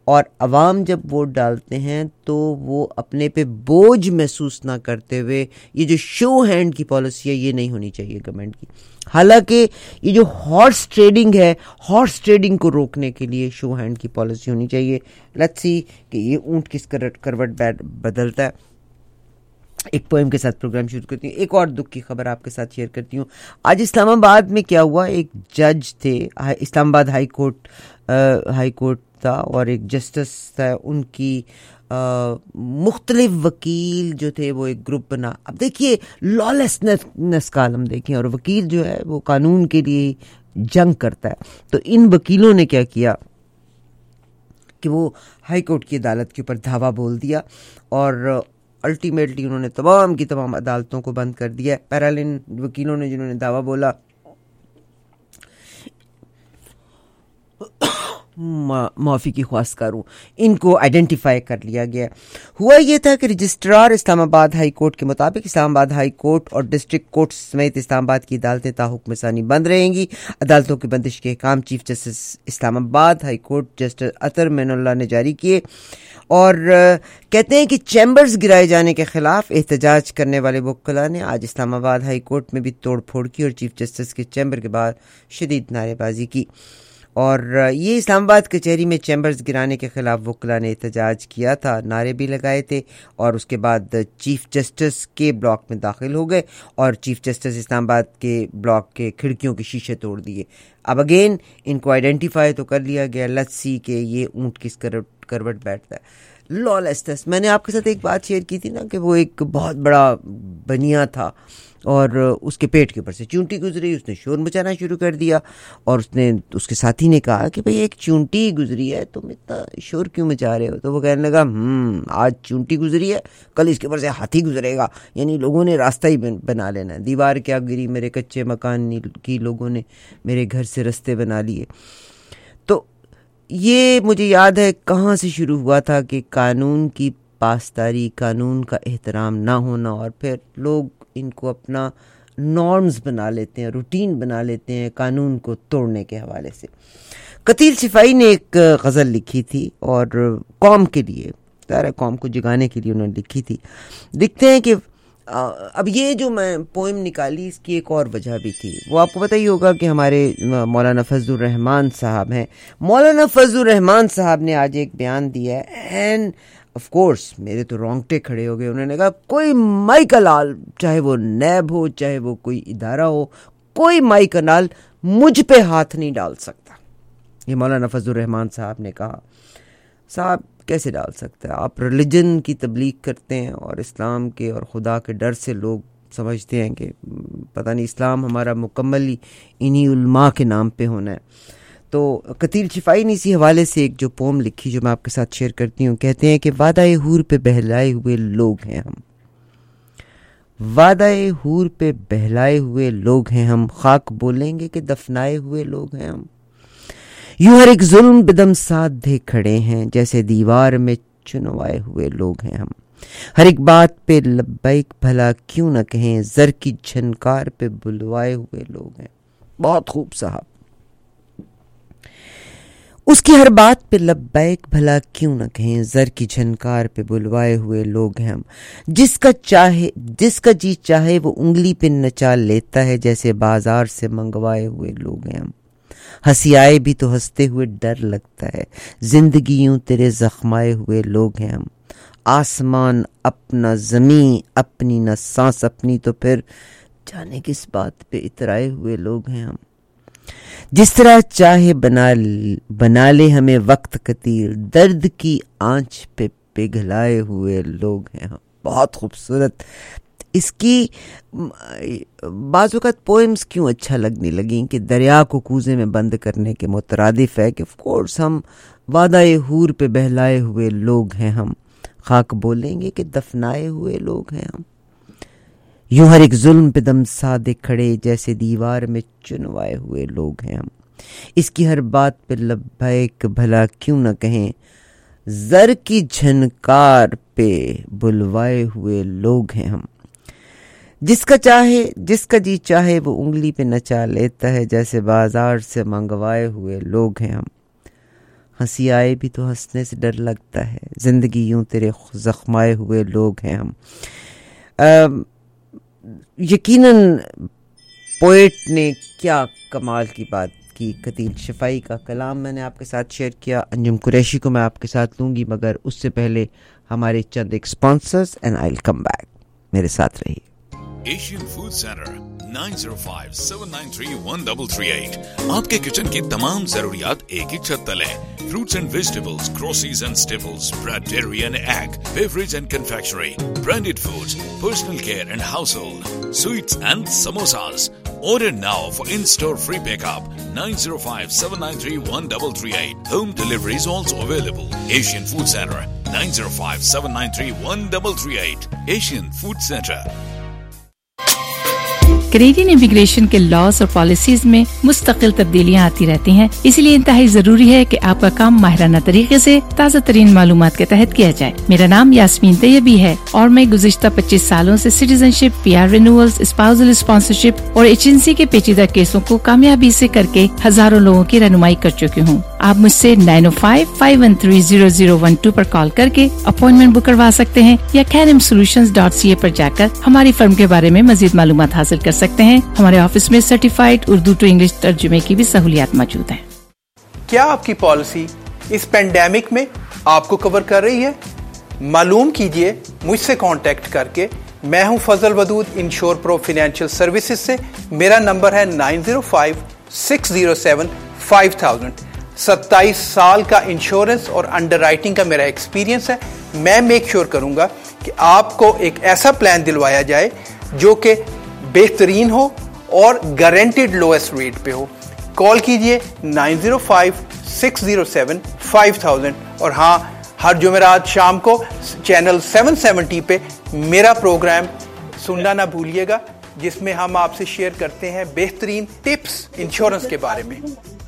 اور عوام جب ووٹ ڈالتے ہیں تو وہ اپنے پہ بوجھ محسوس نہ کرتے ہوئے, یہ جو شو ہینڈ کی پالیسی ہے یہ نہیں ہونی چاہیے گورنمنٹ کی. حالانکہ یہ جو ہارس ٹریڈنگ ہے, ہارس ٹریڈنگ کو روکنے کے لیے شو ہینڈ کی پالیسی ہونی چاہیے. لیٹس سی کہ یہ اونٹ کس کروٹ بدلتا ہے. ایک پوئم کے ساتھ پروگرام شروع کرتی ہوں. ایک اور دکھ کی خبر آپ کے ساتھ شیئر کرتی ہوں. آج اسلام آباد میں کیا ہوا, ایک جج تھے, اسلام آباد ہائی کورٹ ہائی کورٹ تھا اور ایک جسٹس تھا, ان کی مختلف وکیل جو تھے وہ ایک گروپ بنا. اب دیکھیے لالیسنس کا عالم دیکھیں, اور وکیل جو ہے وہ قانون کے لیے جنگ کرتا ہے. تو ان وکیلوں نے کیا کیا کہ وہ ہائی کورٹ کی عدالت کے اوپر دھاوا بول دیا, اور الٹیمیٹلی انہوں نے تمام کی تمام عدالتوں کو بند کر دیا. بہرحال ان وکیلوں نے جنہوں نے دعویٰ بولا, معافی کی خواست کروں, ان کو آئیڈینٹیفائی کر لیا گیا. ہوا یہ تھا کہ رجسٹرار اسلام آباد ہائی کورٹ کے مطابق اسلام آباد ہائی کورٹ اور ڈسٹرکٹ کورٹ سمیت اسلام آباد کی عدالتیں تا حکم ثانی بند رہیں گی. عدالتوں کی بندش کے احکام chief justice Islamabad high court justice Athar Minallah نے جاری کیے, اور کہتے ہیں کہ چیمبرز گرائے جانے کے خلاف احتجاج کرنے والے وکلاء نے آج اسلام آباد ہائی کورٹ میں بھی توڑ پھوڑ کی اور چیف جسٹس کے چیمبر کے باہر شدید نعرے بازی کی. اور یہ اسلام آباد کچہری میں چیمبرز گرانے کے خلاف وکلاء نے احتجاج کیا تھا, نعرے بھی لگائے تھے, اور اس کے بعد چیف جسٹس کے بلاک میں داخل ہو گئے اور چیف جسٹس اسلام آباد کے بلاک کے کھڑکیوں کے شیشے توڑ دیے. اب اگین ان کو آئیڈینٹیفائی تو کر لیا گیا, لیٹس سی کہ یہ اونٹ کس کروٹ بیٹھتا ہے. لالیسنس, میں نے آپ کے ساتھ ایک بات شیئر کی تھی نا کہ وہ ایک بہت بڑا بنیا تھا اور اس کے پیٹ کے اوپر سے چونٹی گزری, اس نے شور مچانا شروع کر دیا, اور اس نے اس کے ساتھی نے کہا کہ بھئی ایک چونٹی گزری ہے, تم اتنا شور کیوں مچا رہے ہو؟ تو وہ کہنے لگا ہم آج چونٹی گزری ہے, کل اس کے اوپر سے ہاتھی گزرے گا, یعنی لوگوں نے راستہ ہی بنا لینا ہے. دیوار کیا گری میرے کچے مکان کی, لوگوں نے میرے گھر سے رستے بنا لیے. تو یہ مجھے یاد ہے کہاں سے شروع ہوا تھا کہ قانون کی پاسداری, قانون کا احترام نہ ہونا, اور پھر لوگ ان کو اپنا نارمز بنا لیتے ہیں, روٹین بنا لیتے ہیں قانون کو توڑنے کے حوالے سے. قتیل شفائی نے ایک غزل لکھی تھی اور قوم کے لیے, سارے قوم کو جگانے کے لیے انہوں نے لکھی تھی. دیکھتے ہیں کہ اب یہ جو میں پوئم نکالی اس کی ایک اور وجہ بھی تھی. وہ آپ کو پتہ ہی ہوگا کہ ہمارے مولانا فضل الرحمان صاحب ہیں. مولانا فضل الرحمان صاحب نے آج ایک بیان دیا ہے, اینڈ آف کورس میرے تو رونگٹے کھڑے ہو گئے. انہوں نے کہا کوئی مائی کنال, چاہے وہ نیب ہو چاہے وہ کوئی ادارہ ہو, کوئی مائی کنال مجھ پہ ہاتھ نہیں ڈال سکتا. یہ مولانا فضل الرحمان صاحب نے کہا. صاحب کیسے ڈال سکتا ہے؟ آپ ریلیجن کی تبلیغ کرتے ہیں اور اسلام کے اور خدا کے ڈر سے لوگ سمجھتے ہیں کہ پتہ نہیں اسلام ہمارا مکمل انہی علماء کے نام پہ ہونا ہے. تو قتیل شفائی نے اسی حوالے سے ایک جو پوم لکھی جو میں آپ کے ساتھ شیئر کرتی ہوں. کہتے ہیں کہ وعدہ حور پہ بہلائے ہوئے لوگ ہیں ہم, وعدہ حور پہ بہلائے ہوئے لوگ ہیں ہم, خاک بولیں گے کہ دفنائے ہوئے لوگ ہیں ہم. یوں ہر ایک ظلم بدم سادھے کھڑے ہیں جیسے دیوار میں چنوائے ہوئے لوگ ہیں ہم. ہر ایک بات پہ لبیک بھلا کیوں نہ کہیں, زر کی جھنکار پہ بلوائے ہوئے لوگ ہیں. بہت خوب صاحب. اس کی ہر بات پہ لبیک بھلا کیوں نہ کہیں, زر کی جھنکار پہ بلوائے ہوئے لوگ ہیں ہم. جس کا چاہے جس کا جی چاہے وہ انگلی پہ نچا لیتا ہے جیسے بازار سے منگوائے ہوئے لوگ ہیں ہم. ہنسی آئے بھی تو ہنستے ہوئے ڈر لگتا ہے, زندگی یوں تیرے زخمائے ہوئے لوگ ہیں ہم. آسمان اپنا زمین اپنی نہ سانس اپنی, تو پھر جانے کس بات پہ اترائے ہوئے لوگ ہیں ہم. جس طرح چاہے بنا بنا لے ہمیں وقت قتیل, درد کی آنچ پہ پگھلائے ہوئے لوگ ہیں ہم. بہت خوبصورت. اس کی بعض اوقات پوئمز کیوں اچھا لگنے لگیں کہ دریا کو کوزے میں بند کرنے کے مترادف ہے کہ آف کورس ہم وعدہ حور پہ بہلائے ہوئے لوگ ہیں ہم, خاک بولیں گے کہ دفنائے ہوئے لوگ ہیں ہم. یوں ہر ایک ظلم پہ دم سادے کھڑے جیسے دیوار میں چنوائے ہوئے لوگ ہیں ہم. اس کی ہر بات پہ لبیک بھلا کیوں نہ کہیں, زر کی جھنکار پہ بلوائے ہوئے لوگ ہیں ہم. جس کا چاہے جس کا جی چاہے وہ انگلی پہ نچا لیتا ہے جیسے بازار سے منگوائے ہوئے لوگ ہیں ہم. ہنسی آئے بھی تو ہنسنے سے ڈر لگتا ہے، زندگی یوں تیرے زخمائے ہوئے لوگ ہیں ہم. یقیناً پوئٹ نے کیا کمال کی بات کی. قتیل شفائی کا کلام میں نے آپ کے ساتھ شیئر کیا. انجم قریشی کو میں آپ کے ساتھ لوں گی، مگر اس سے پہلے ہمارے چند ایک sponsors and I will come back. میرے ساتھ رہیے. Asian food center nine zero five seven nine three one double three eight. آپ کے کچن کی تمام ضروریات ایک ہی چھت تلے. Fruits and vegetables, groceries and staples, bread, dairy and egg, beverage and confectionery, branded foods, personal care and household, sweets and samosas. Order now for in-store free pickup. nine zero five seven nine three one three three eight. Home delivery is also available. Asian Food Center nine zero five seven nine three one three three eight. Asian Food Center. Canadian immigration کے laws اور policies میں مستقل تبدیلیاں آتی رہتی ہیں، اسی لیے انتہائی ضروری ہے کہ آپ کا کام ماہرانہ طریقے سے تازہ ترین معلومات کے تحت کیا جائے. میرا نام یاسمین طیبی ہے اور میں گزشتہ پچیس سالوں سے citizenship, P R renewals, spousal sponsorship اور ایجنسی کے پیچیدہ کیسوں کو کامیابی سے کر کے ہزاروں لوگوں کی رہنمائی کر چکی ہوں. آپ مجھ سے nine O five five one three zero zero one two پر کال کر کے اپوائنٹمنٹ بک کروا سکتے ہیں یا کینم سولوشنز ڈاٹ سی اے پر جا کر ہماری فرم کے بارے میں مزید معلومات حاصل کر سکتے ہیں. ہمارے آفس میں سرٹیفائڈ اردو ٹو انگلش ترجمے کی بھی سہولیات موجود ہیں. کیا آپ کی پالیسی اس پینڈیمک میں آپ کو کور کر رہی ہے؟ معلوم کیجئے مجھ سے کانٹیکٹ کر کے. میں ہوں Fazal Wadood insure pro financial services سے. میرا نمبر ہے nine zero five six zero seven five thousand. ستائیس سال کا انشورنس اور انڈر رائٹنگ کا میرا ایکسپیرینس ہے. میں میک شیور کروں گا کہ آپ کو ایک ایسا پلان دلوایا جائے جو کہ بہترین ہو اور گارنٹیڈ لوئسٹ ریٹ پہ ہو. کال کیجئے nine zero five six zero seven five thousand. اور ہاں، ہر جمعرات شام کو چینل سیون سیونٹی پہ میرا پروگرام سننا نہ بھولیے گا، جس میں ہم آپ سے شیئر کرتے ہیں بہترین ٹپس انشورنس کے بارے میں.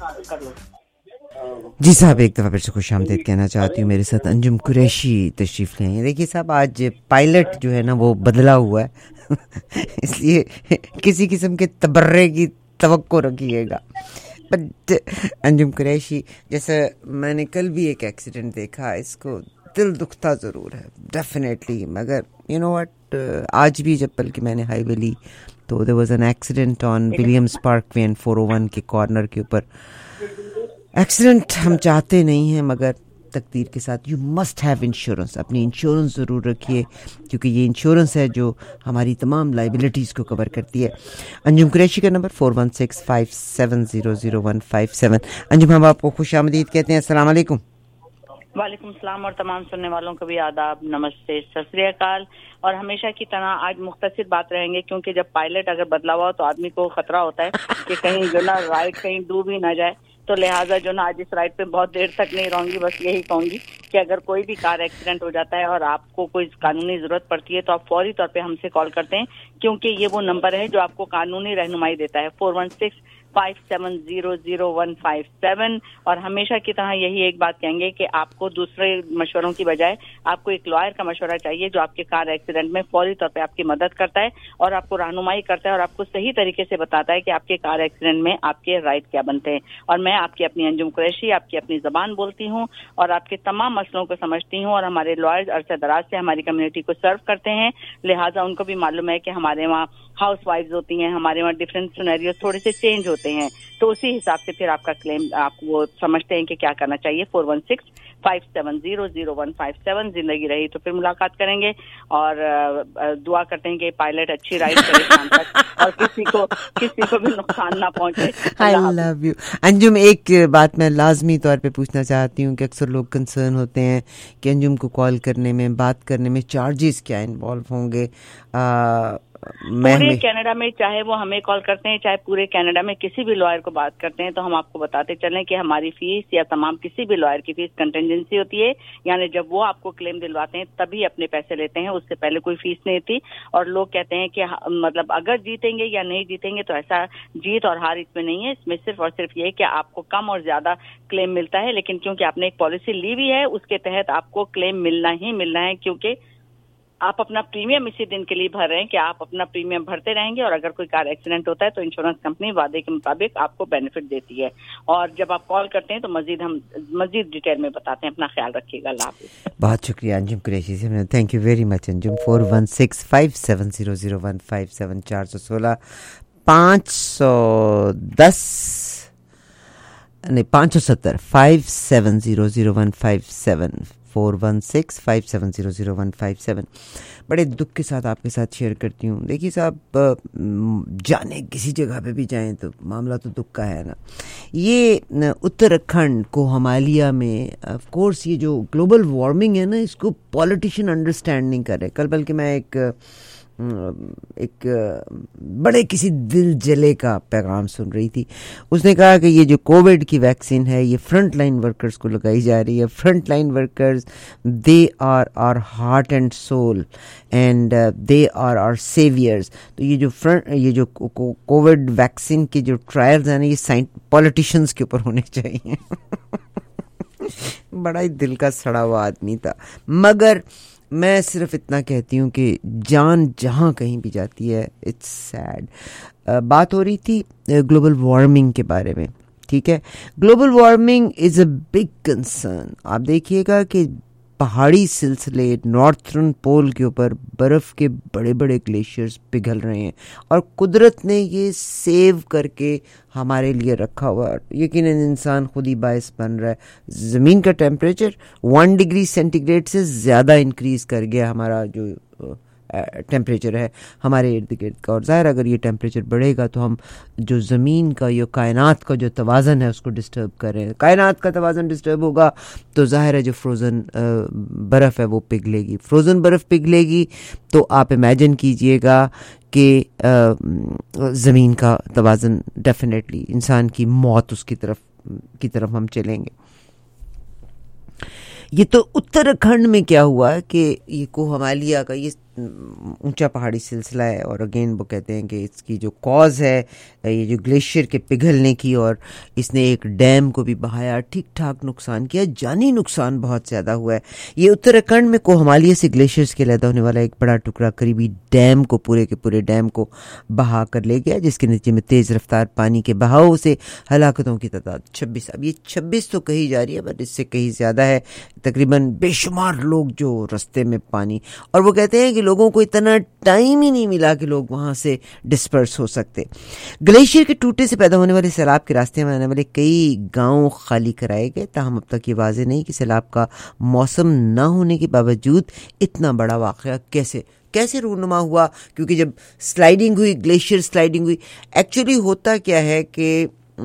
جی صاحب، ایک دفعہ پھر سے خوش آمدید کہنا چاہتی ہوں. میرے ساتھ انجم قریشی تشریف لے ہیں. دیکھیے صاحب، آج پائلٹ جو ہے نا وہ بدلا ہوا ہے، اس لیے کسی قسم کے تبرے کی توقع رکھیے گا. بٹ انجم قریشی، جیسے میں نے کل بھی ایک ایکسیڈنٹ دیکھا، اس کو دل دکھتا ضرور ہے ڈیفینیٹلی، مگر یو نو وٹ، آج بھی جب بلکہ میں نے ہائی وے لی تو there was an accident on Williams parkway four O one کے کارنر کے اوپر. ایکسیڈنٹ ہم چاہتے نہیں ہیں، مگر تقدیر کے ساتھ یو مسٹ ہیو انشورنس. اپنی انشورنس ضرور رکھیے، کیونکہ یہ انشورنس ہے جو ہماری تمام لائبلٹیز کو کور کرتی ہے. انجم قریشی کا number four one six five seven zero zero one five seven. Anjum, ہم آپ کو خوش آمدید کہتے ہیں. السلام علیکم. وعلیکم السلام، اور تمام سننے والوں کو بھی آداب، نمستے، ست سری اکال. اور ہمیشہ کی طرح آج مختصر بات رہیں گے، کیونکہ جب پائلٹ اگر بدلا ہوا تو آدمی کو خطرہ ہوتا ہے کہ کہیں جو نا رائٹ کہیں ڈوب ہی نہ جائے. تو لہٰذا جو نا آج اس رائٹ پہ بہت دیر تک نہیں رہوں گی. بس یہی کہوں گی کہ اگر کوئی بھی کار ایکسیڈنٹ ہو جاتا ہے اور آپ کو کوئی قانونی ضرورت پڑتی ہے تو آپ فوری طور پہ ہم سے کال کرتے ہیں، کیونکہ یہ وہ نمبر ہے جو آپ کو قانونی رہنمائی دیتا ہے. Four one six five seven zero zero one five seven. اور ہمیشہ کی طرح یہی ایک بات کہیں گے کہ آپ کو دوسرے مشوروں کی بجائے آپ کو ایک لائر کا مشورہ چاہیے جو آپ کے کار ایکسیڈنٹ میں فوری طور پہ آپ کی مدد کرتا ہے اور آپ کو رہنمائی کرتا ہے اور آپ کو صحیح طریقے سے بتاتا ہے کہ آپ کے کار ایکسیڈنٹ میں آپ کے رائٹ کیا بنتے ہیں. اور میں آپ کی اپنی انجم قریشی آپ کی اپنی زبان بولتی ہوں اور آپ کے تمام مسئلوں کو سمجھتی ہوں. اور ہمارے لائرز عرصہ دراز سے ہماری کمیونٹی کو سرو کرتے ہیں، لہٰذا ان کو بھی معلوم ہے کہ ہمارے وہاں ہاؤس وائفز ہوتی ہیں، ہمارے وہاں ڈفرینٹ سینیریوز تھوڑے سے چینج ہوتے ہیں، تو اسی حساب سے پھر آپ کا کلیم آپ وہ سمجھتے ہیں کہ کیا کرنا چاہیے. Four one six five seven zero zero one five seven. زندگی رہی تو پھر ملاقات کریں گے اور دعا کرتے ہیں کہ پائلٹ اچھی رائڈ کرے شام تک اور کسی کو کسی کو بھی نقصان نہ پہنچے. آئی لو یو. انجم، ایک بات میں لازمی طور پہ پوچھنا چاہتی ہوں کہ اکثر لوگ کنسرن ہوتے ہیں کہ انجم کو کال کرنے میں، بات کرنے میں چارجز کیا انوالو ہوں گے. پورے کینیڈا میں چاہے وہ ہمیں کال کرتے ہیں، چاہے پورے کینیڈا میں کسی بھی لائر کو بات کرتے ہیں، تو ہم آپ کو بتاتے چلیں کہ ہماری فیس یا تمام کسی بھی لائر کی فیس کنٹینجنسی ہوتی ہے، یعنی جب وہ آپ کو کلیم دلواتے ہیں تبھی اپنے پیسے لیتے ہیں، اس سے پہلے کوئی فیس نہیں ہوتی. اور لوگ کہتے ہیں کہ مطلب اگر جیتیں گے یا نہیں جیتیں گے، تو ایسا جیت اور ہار اس میں نہیں ہے. اس میں صرف اور صرف یہ کہ آپ کو کم اور زیادہ کلیم ملتا ہے، لیکن کیونکہ آپ نے ایک پالیسی لی ہوئی ہے اس کے تحت آپ کو کلیم ملنا ہی ملنا ہے، کیونکہ آپ اپنا پریمیم اسی دن کے لیے بھر رہے ہیں کہ آپ اپنا پریمیم بھرتے رہیں گے اور اگر کوئی کار ایکسیڈنٹ ہوتا ہے تو انشورنس کمپنی وعدے کے مطابق آپ کو بینیفٹ دیتی ہے. اور جب آپ کال کرتے ہیں تو مزید ہم مزید ڈیٹیل میں بتاتے ہیں. اپنا خیال رکھیے گا. اللہ حافظ. بہت شکریہ انجم قریشی سے. Thank you very much Anjum. Four one six five seven zero zero one five seven چار سو سولہ پانچ سو دس نہیں پانچ سو ستر five seven zero zero one five seven four one six five seven zero zero one five seven. بڑے دکھ کے ساتھ آپ کے ساتھ شیئر کرتی ہوں. دیکھیے صاحب, جانے کسی جگہ پہ بھی جائیں تو معاملہ تو دکھ کا ہے نا. یہ اتراکھنڈ کو ہمالیہ میں آف کورس یہ جو گلوبل وارمنگ ہے نا, اس کو پولیٹیشین انڈرسٹینڈ نہیں کر رہے. کل بلکہ میں ایک ایک بڑے کسی دل جلے کا پیغام سن رہی تھی. اس نے کہا کہ یہ جو کووڈ کی ویکسین ہے یہ فرنٹ لائن ورکرز کو لگائی جا رہی ہے. Front line workers they are are heart and soul and they are are saviours. تو یہ جو فرنٹ یہ جو کووڈ ویکسین کے جو ٹرائلز ہیں نا, یہ پولیٹیشینز کے اوپر ہونے چاہیے. بڑا ہی دل کا سڑا ہوا آدمی تھا. مگر میں صرف اتنا کہتی ہوں کہ جان جہاں کہیں بھی جاتی ہے اٹس سیڈ. بات ہو رہی تھی گلوبل وارمنگ کے بارے میں. ٹھیک ہے, global warming is a big concern. آپ دیکھیے گا کہ پہاڑی سلسلے نارتھرن پول کے اوپر برف کے بڑے بڑے گلیشیئرز پگھل رہے ہیں اور قدرت نے یہ سیو کر کے ہمارے لیے رکھا ہوا. یقیناً انسان خود ہی باعث بن رہا ہے. زمین کا temperature one degree centigrade سے زیادہ انکریز کر گیا ہمارا جو ٹیمپریچر ہے ہمارے ارد گرد کا. اور ظاہر اگر یہ ٹیمپریچر بڑھے گا تو ہم جو زمین کا یا کائنات کا جو توازن ہے اس کو ڈسٹرب کر رہے ہیں. کائنات کا توازن ڈسٹرب ہوگا تو ظاہر ہے جو فروزن برف ہے وہ پگھلے گی. فروزن برف پگھلے گی تو آپ امیجن کیجئے گا کہ زمین کا توازن ڈیفینیٹلی انسان کی موت اس کی طرف کی طرف ہم چلیں گے. یہ تو اتراکھنڈ میں کیا ہوا ہے کہ یہ کوہ ہمالیہ کا یہ اونچا پہاڑی سلسلہ ہے اور اگین وہ کہتے ہیں کہ اس کی جو کاز ہے یہ جو گلیشیئر کے پگھلنے کی, اور اس نے ایک ڈیم کو بھی بہایا, ٹھیک ٹھاک نقصان کیا, جانی نقصان بہت زیادہ ہوا ہے. یہ اتراکھنڈ میں کوہ ہمالیہ سے گلیشیئرز کے علیحدہ ہونے والا ایک بڑا ٹکڑا قریبی ڈیم کو پورے کے پورے ڈیم کو بہا کر لے گیا, جس کے نتیجے میں تیز رفتار پانی کے بہاؤ سے ہلاکتوں کی تعداد چھبیس. اب یہ چھبیس تو کہی جا رہی ہے بٹ اس سے کہیں زیادہ ہے. تقریباً بے شمار لوگ جو رستے میں پانی, اور وہ کہتے ہیں کہ لوگوں کو اتنا ٹائم ہی نہیں ملا کہ لوگ وہاں سے ڈسپرس ہو سکتے. گلیشیئر کے ٹوٹے سے پیدا ہونے والے سیلاب کے راستے میں آنے والے کئی گاؤں خالی کرائے گئے. تاہم اب تک یہ واضح نہیں کہ سیلاب کا موسم نہ ہونے کے باوجود اتنا بڑا واقعہ کیسے کیسے رونما ہوا, کیونکہ جب سلائیڈنگ ہوئی, گلیشیئر سلائیڈنگ ہوئی, ایکچولی ہوتا کیا ہے کہ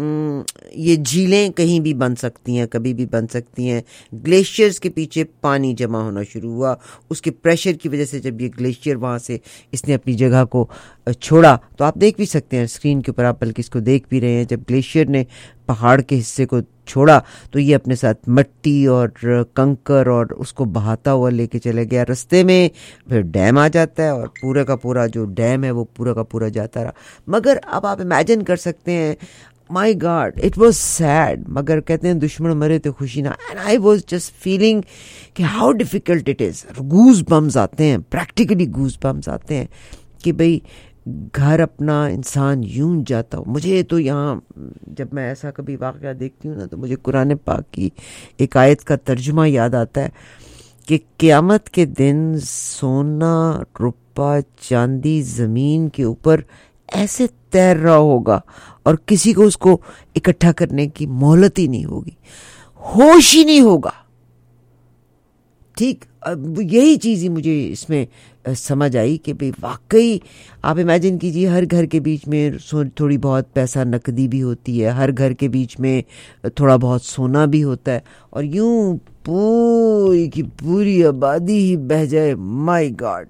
یہ جھیلیں کہیں بھی بن سکتی ہیں, کبھی بھی بن سکتی ہیں. گلیشیئرز کے پیچھے پانی جمع ہونا شروع ہوا, اس کے پریشر کی وجہ سے جب یہ گلیشیئر وہاں سے اس نے اپنی جگہ کو چھوڑا, تو آپ دیکھ بھی سکتے ہیں اسکرین کے اوپر, آپ بلکہ اس کو دیکھ بھی رہے ہیں. جب گلیشیئر نے پہاڑ کے حصے کو چھوڑا تو یہ اپنے ساتھ مٹی اور کنکر اور اس کو بہاتا ہوا لے کے چلے گیا. رستے میں پھر ڈیم آ جاتا ہے اور پورا کا پورا جو ڈیم ہے وہ پورا کا پورا جاتا رہا. مگر اب آپ امیجن کر سکتے ہیں, my god it was sad. مگر کہتے ہیں دشمن مرے تو خوشی نہ. And I was just feeling کہ how difficult it is. Cause bombs آتے ہیں, پریکٹیکلی گوز بمز آتے ہیں کہ بھئی گھر اپنا انسان یوں جاتا ہو. مجھے تو یہاں جب میں ایسا کبھی واقعہ دیکھتی ہوں نا تو مجھے قرآن پاک کی ایک آیت کا ترجمہ یاد آتا ہے کہ قیامت کے دن سونا روپا چاندی زمین کے اوپر ایسے تیر رہا ہوگا اور کسی کو اس کو اکٹھا کرنے کی مہلت ہی نہیں ہوگی, ہوش ہی نہیں ہوگا. ٹھیک, اب یہی چیز ہی مجھے اس میں سمجھ آئی کہ بھئی واقعی آپ امیجن کیجئے ہر گھر کے بیچ میں تھوڑی بہت پیسہ نقدی بھی ہوتی ہے, ہر گھر کے بیچ میں تھوڑا بہت سونا بھی ہوتا ہے, اور یوں پوری کی پوری آبادی ہی بہہ جائے. My god.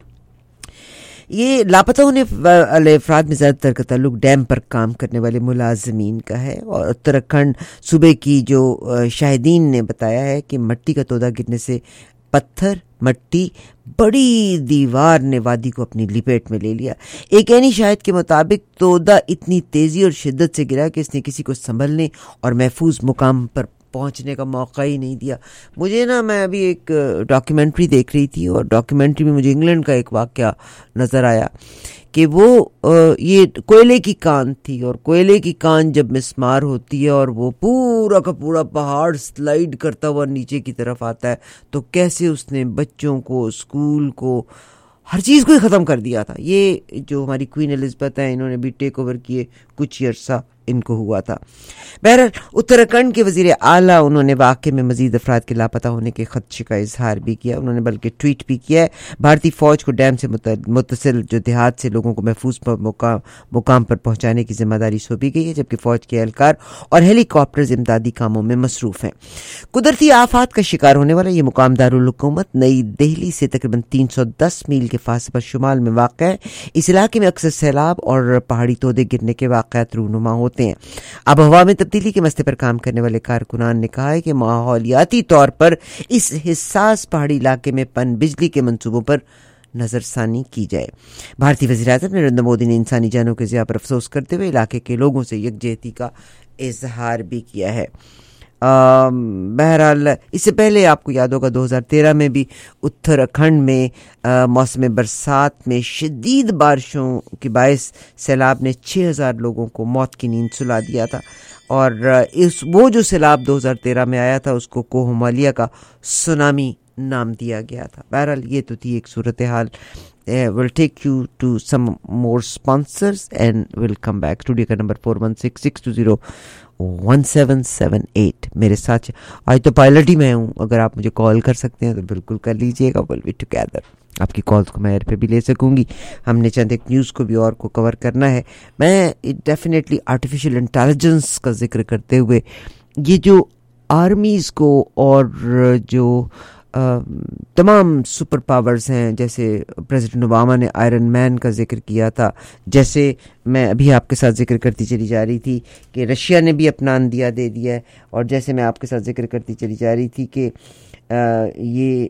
یہ لاپتہ ہونے والے افراد میں زیادہ تر کا تعلق ڈیم پر کام کرنے والے ملازمین کا ہے, اور اتراکھنڈ صوبے کی جو شاہدین نے بتایا ہے کہ مٹی کا تودہ گرنے سے پتھر مٹی بڑی دیوار نے وادی کو اپنی لپیٹ میں لے لیا. ایک عینی شاہد کے مطابق تودہ اتنی تیزی اور شدت سے گرا کہ اس نے کسی کو سنبھلنے اور محفوظ مقام پر پہنچنے کا موقع ہی نہیں دیا. مجھے نا میں ابھی ایک ڈاکیومنٹری دیکھ رہی تھی اور ڈاکیومنٹری میں مجھے انگلینڈ کا ایک واقعہ نظر آیا کہ وہ یہ کوئلے کی کان تھی, اور کوئلے کی کان جب مسمار ہوتی ہے اور وہ پورا کا پورا پہاڑ سلائیڈ کرتا ہوا نیچے کی طرف آتا ہے, تو کیسے اس نے بچوں کو, اسکول کو, ہر چیز کو ہی ختم کر دیا تھا. یہ جو ہماری کوئین الزبتھ ہیں, انہوں نے بھی ٹیک اوور کیے, کچھ عرصہ ان کو ہوا تھا. بہرحال اتراکھنڈ کے وزیر اعلیٰ انہوں نے واقعے میں مزید افراد کے لاپتہ ہونے کے خدشے کا اظہار بھی کیا. انہوں نے بلکہ ٹویٹ بھی کیا ہے. بھارتی فوج کو ڈیم سے متصل جو دیہات سے لوگوں کو محفوظ مقام مقام پر پہنچانے کی ذمہ داری سونپی گئی ہے, جبکہ فوج کے اہلکار اور ہیلی کاپٹرز امدادی کاموں میں مصروف ہیں. قدرتی آفات کا شکار ہونے والا یہ مقام دارالحکومت نئی دہلی سے تقریباً تین سو دس میل کے فاصلے پر شمال میں واقع ہے. اس علاقے میں اکثر سیلاب اور پہاڑی تودے گرنے کے واقعات رونما ہوتے ہیں. اب ہوا میں تبدیلی کے مسئلے پر کام کرنے والے کارکنان نے کہا ہے کہ ماحولیاتی طور پر اس حساس پہاڑی علاقے میں پن بجلی کے منصوبوں پر نظر ثانی کی جائے. بھارتی وزیر اعظم نریندر مودی نے انسانی جانوں کے ضیاع پر افسوس کرتے ہوئے علاقے کے لوگوں سے یکجہتی کا اظہار بھی کیا ہے. بہرحال اس سے پہلے آپ کو یاد ہوگا دو ہزار تیرہ میں بھی اتراکھنڈ میں موسم برسات میں شدید بارشوں کے باعث سیلاب نے چھ ہزار لوگوں کو موت کی نیند سلا دیا تھا, اور اس وہ جو سیلاب دو ہزار تیرہ میں آیا تھا اس کو کوہ ہمالیہ کا سونامی نام دیا گیا تھا. بہرحال یہ تو تھی ایک صورتحال. Uh, we'll take you to some more sponsors and we'll come back. Studio کا number four one six six two zero one seven seven eight. میرے ساتھ آج تو پائلٹ ہی میں ہوں, اگر آپ مجھے کال کر سکتے ہیں تو بالکل کر لیجئے گا. we'll be together. آپ کی کالز کو میں ایئر پہ بھی لے سکوں گی. ہم نے چند ایک نیوز کو بھی اور کو کور کرنا ہے. میں ڈیفینیٹلی آرٹیفیشیل انٹیلیجنس کا ذکر کرتے ہوئے یہ جو آرمیز کو اور جو تمام سپر پاورز ہیں, جیسے پریزیڈنٹ اوباما نے آئرن مین کا ذکر کیا تھا, جیسے میں ابھی آپ کے ساتھ ذکر کرتی چلی جا رہی تھی کہ رشیا نے بھی اپنا اندیا دے دیا ہے, اور جیسے میں آپ کے ساتھ ذکر کرتی چلی جا رہی تھی کہ یہ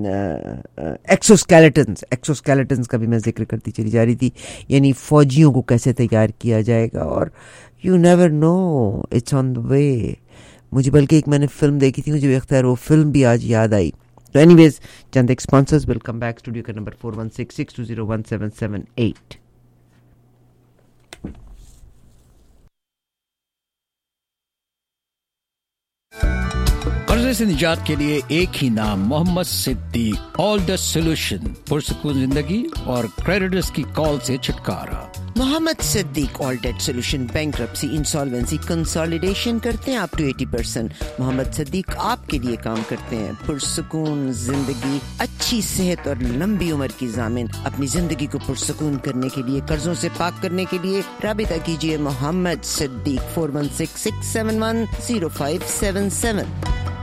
ایکسوسکیلیٹنز ایکسوسکیلیٹنز کا بھی میں ذکر کرتی چلی جا رہی تھی, یعنی فوجیوں کو کیسے تیار کیا جائے گا. اور you never know, it's on the way. مجھے بلکہ ایک میں نے فلم دیکھی تھی, مجھے اختیار وہ فلم بھی آج یاد آئی. تو اینی ویز چند ایک sponsors will come back. Studio کا number four one six six two zero one seven seven eight. قرضے سے نجات کے لیے ایک ہی نام, محمد صدیق. آل دا سولوشن, پرسکون زندگی اور کریڈٹرز کی کال سے چھٹکارا. Mohammad Siddique all debt solution, bankruptcy, insolvency, consolidation کرتے ہیں up to eighty percent. Mohammad Siddique آپ کے لیے کام کرتے ہیں. پرسکون زندگی, اچھی صحت اور لمبی عمر کی ضامن. اپنی زندگی کو پرسکون کرنے کے لیے, قرضوں سے پاک کرنے کے لیے رابطہ کیجیے Mohammad Siddique four one six six seven one zero five seven seven.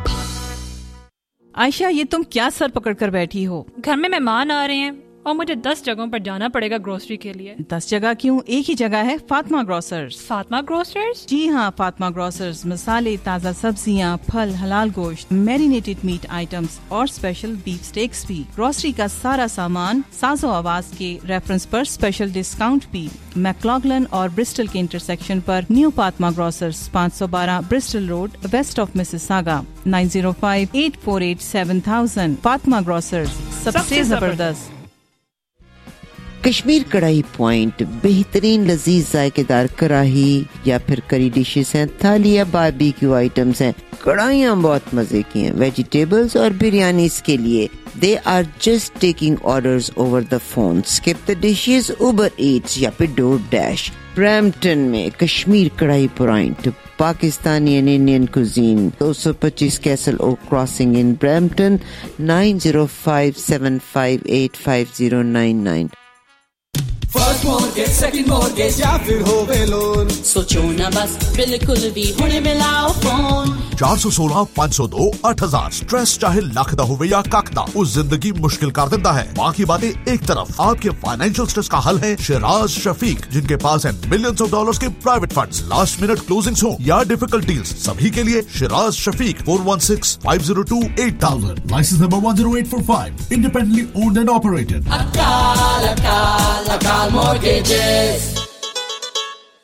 Ayesha, یہ تم کیا سر پکڑ کر بیٹھی ہو؟ گھر میں مہمان آ رہے ہیں اور مجھے دس جگہوں پر جانا پڑے گا گروسری کے لیے. دس جگہ کیوں؟ ایک ہی جگہ ہے, فاطمہ گروسرز. فاطمہ گروسرز؟ جی ہاں, فاطمہ گروسرز مسالے, تازہ سبزیاں, پھل, حلال گوشت, میرینیٹڈ میٹ آئٹمس اور اسپیشل بیف سٹیکس بھی. گروسری کا سارا سامان ساز و آواز کے ریفرنس پر اسپیشل ڈسکاؤنٹ بھی. میکلاگلن اور برسٹل کے انٹرسیکشن پر نیو فاطمہ گروسرز, پانچ سو بارہ Bristol road, west of Mississauga. Nine zero five eight four eight seven thousand. Fatima grocers, سب سے زبردست. کشمیر کڑاہی پوائنٹ, بہترین لذیذ ذائقہ دار کڑاہی یا پھر کری ڈشز ہیں, تھالی یا باربیکیو آئٹمس ہیں. کڑھائیاں بہت مزے کی ہیں, ویجیٹیبلز اور بریانیز کے لیے. They are just taking orders over the phone. Skip the dishes, Uber Eats یا پھر DoorDash. برمپٹن میں Kashmir Karahi point, Pakistani and Indian cuisine, دو سو پچیس castle oak crossing in Brampton. Nine zero five seven five eight five zero nine nine. First mortgage, second mortgage یا پھر ہووے loan, سوچو نہ بس بالکل بھی ہونے ملاؤ فون. چار سو سولہ پانچ سو دو آٹھ ہزار. اسٹریس چاہے لاکھ دا ہوئے یا کاک دا, اس زندگی مشکل کر دیتا ہے. باقی باتیں ایک طرف, آپ کے فائنینشیل اسٹریس کا حل ہے شیراز شفیق, جن کے پاس ہیں ملینز آف ڈالرز کے private funds. Last minute closings ہوں یا ڈیفیکلٹیز, سبھی کے لیے Shiraz Shafiq. Four one six five zero two eight thousand. Licence number one zero eight four five. Independently owned and operated. Akal Akal Akal mortgages.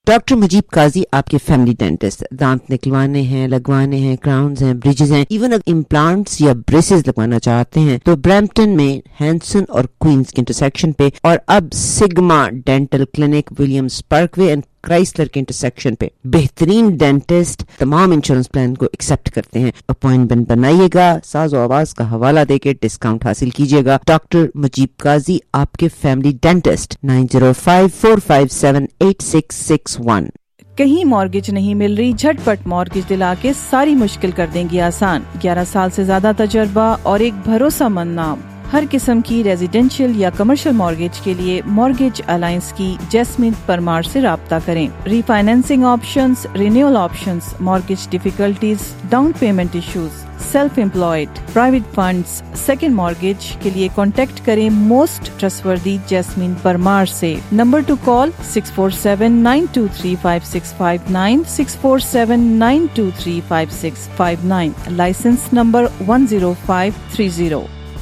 Doctor Mujeeb Qazi آپ کے فیملی ڈینٹسٹ. دانت نکلوانے ہیں, لگوانے ہیں, کراؤنز ہیں, بریجز ہیں, ایون اگر امپلانٹس یا بریسز لگوانا چاہتے ہیں تو برامپٹن میں ہینسن اور کوئنز کے انٹرسیکشن پہ, اور اب sigma dental clinic Williams parkway and Chrysler کے انٹرسیکشن پہ بہترین ڈینٹسٹ تمام انشورنس پلان کو ایکسپٹ کرتے ہیں. اپوائنٹمنٹ بنائیے گا, ساز و آواز کا حوالہ دے کے ڈسکاؤنٹ حاصل کیجیے گا. ڈاکٹر مجیب قاضی آپ کے family dentist. Nine zero five four five seven eight six six one. کہیں مارگیج نہیں مل رہی؟ جھٹ پٹ مارگیج دلا کے ساری مشکل کر دیں گی آسان. گیارہ سال سے زیادہ تجربہ اور ایک بھروسہ مند نام. ہر قسم کی ریزیڈینشیل یا کمرشل مارگیج کے لیے مارگیج الائنس کی جیسمین پرمار سے رابطہ کریں. Refinancing options, renewal options, mortgage difficulties, down payment issues, self employed, private funds, second mortgage کے لیے کانٹیکٹ کریں موسٹ ٹرسٹوردی جیسمین پرمار سے. Number to call six four seven nine two three five six five nine, six four seven nine two three five six five nine. Licence number one zero five three zero.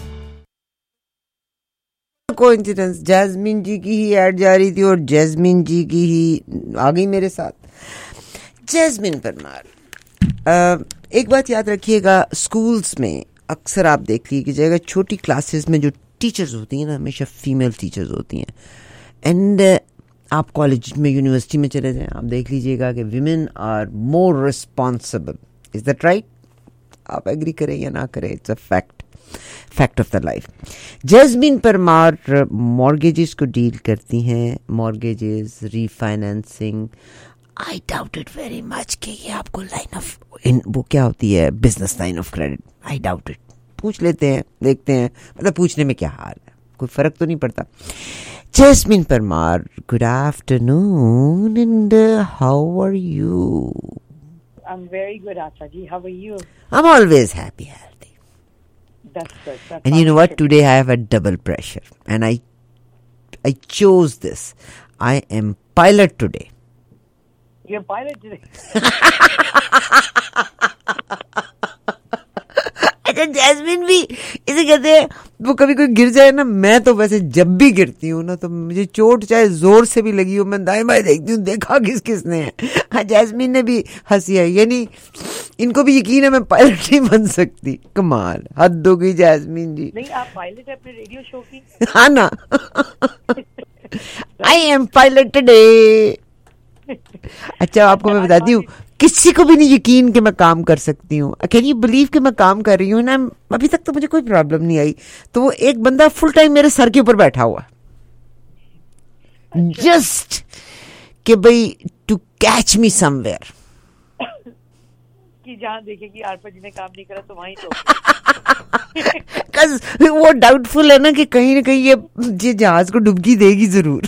Coincidence, Jasmine جی کی ہی add جا رہی تھی اور jasmine جی کی ہی آ گئی میرے ساتھ. جیسمین پرمار. ایک بات یاد رکھیے گا, اسکولس میں اکثر آپ دیکھ لیجیے گا چھوٹی کلاسز میں جو ٹیچرز ہوتی ہیں نا, ہمیشہ فیمیل ٹیچرز ہوتی ہیں. اینڈ آپ کالج میں, یونیورسٹی میں چلے جائیں, آپ دیکھ لیجیے گا کہ women are more responsible. Is that right? آپ ایگری کریں یا نہ کریں, it's a fact, fact of the life. Jasmine Parmar mortgages کو ڈیل کرتی ہیں, mortgages, refinancing. I doubt it very much کہ یہ آپ کو لائن آف وہ کیا ہوتی ہے, business line of credit. I doubt it. پوچھ لیتے ہیں, دیکھتے ہیں, مطلب پوچھنے میں کیا حال ہے, کوئی فرق تو نہیں پڑتا. Jasmine Parmar, good afternoon and how are you? I'm very good, Asha ji. How are you? I'm always happy, healthy. That's good. That's and you know what? Today I have a double pressure, and I, I chose this. I am pilot today. You're pilot today. اچھا Jasmine بھی اسے کہتے ہیں, وہ کبھی کوئی گر جائے نا, میں تو ویسے جب بھی گرتی ہوں نا تو مجھے چوٹ چاہے زور سے بھی لگی ہو, میں دائیں بائیں دیکھتی ہوں دیکھا کس کس نے ہے. ہاں جیسمین نے بھی ہنسی ہے, یعنی ان کو بھی یقین ہے میں پائلٹ نہیں بن سکتی. کمال, حد ہو گئی جیسمین جی. نہیں, آپ پائلٹ ہے اپنے ریڈیو شو کی. ہاں نا, آئی ایم پائلٹ ٹوڈے. اچھا آپ کو میں بتاتی ہوں, کسی کو بھی نہیں یقین کہ میں کام کر سکتی ہوں. کین یو بلیو کہ میں کام کر رہی ہوں نا, ابھی تک تو مجھے کوئی پرابلم نہیں آئی. تو وہ ایک بندہ فل ٹائم میرے سر کے اوپر بیٹھا ہوا, جسٹ کہ بھائی to catch me somewhere. جہاں دیکھے کہ آرپا جی نے کام نہیں کرا تو وہیں تو وہ ڈاؤٹ فل ہے نا کہ کہیں نہ کہیں یہ جہاز کو ڈبکی دے گی ضرور.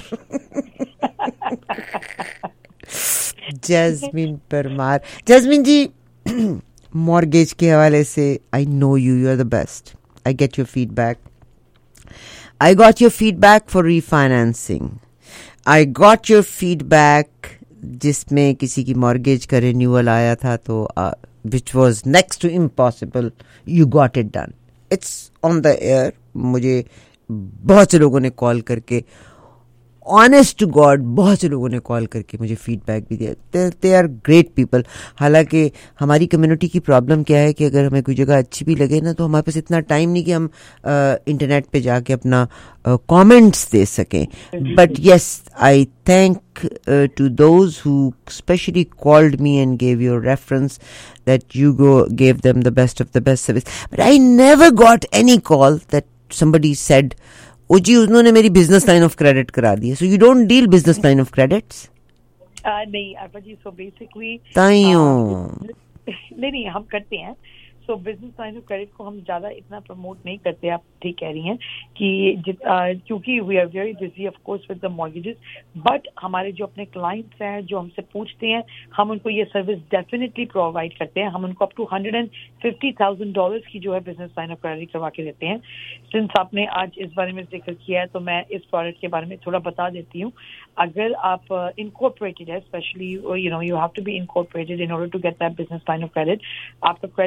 Jasmine Parmar. Jasmine ji, mortgage کے حوالے سے I know you you are the best. I get your feedback. I got your feedback for refinancing. I got your feedback جس میں کسی کی مارگیج کا رینیول آیا تھا تو which was next to impossible, you got it done. It's on the air. مجھے بہت سے لوگوں نے کال کر کے, آنیسٹ ٹو گاڈ بہت سے لوگوں نے کال کر کے مجھے فیڈ بیک بھی دیا. They are great people. حالانکہ ہماری کمیونٹی کی پرابلم کیا ہے کہ اگر ہمیں کوئی جگہ اچھی بھی لگے نا تو ہمارے پاس اتنا ٹائم نہیں کہ ہم انٹرنیٹ پہ جا کے اپنا کامنٹس دے سکیں. But yes, I thank to those who specially called me and gave your reference that you go give them the best of the best service. But I never got any call that somebody said, او جی انہوں نے میری business line of credit کرا دی ہے. So you don't deal business line of credits? نہیں آرپا جی, سو بیسکلی نہیں نہیں ہم کرتے ہیں. So business line of credit کو ہم زیادہ اتنا پروموٹ نہیں کرتے. آپ ٹھیک کہہ رہی ہیں کہ کیونکہ we are very busy of course with the mortgages, but ہمارے جو اپنے کلائنٹس ہیں جو ہم سے پوچھتے ہیں, ہم ان کو یہ سروس ڈیفینیٹلی پرووائڈ کرتے ہیں. ہم ان کو up to hundred and fifty thousand dollars کی جو ہے بزنس لائن آف کریڈٹ کروا کے دیتے ہیں. سنس آپ نے آج اس بارے میں ذکر کیا ہے تو میں اس پروڈکٹ کے بارے میں تھوڑا بتا دیتی ہوں. اگر آپ انکورپوریٹڈ ہے, especially you know you have to be incorporated in order to get that business line of credit. آپ کا کریڈٹ اچھا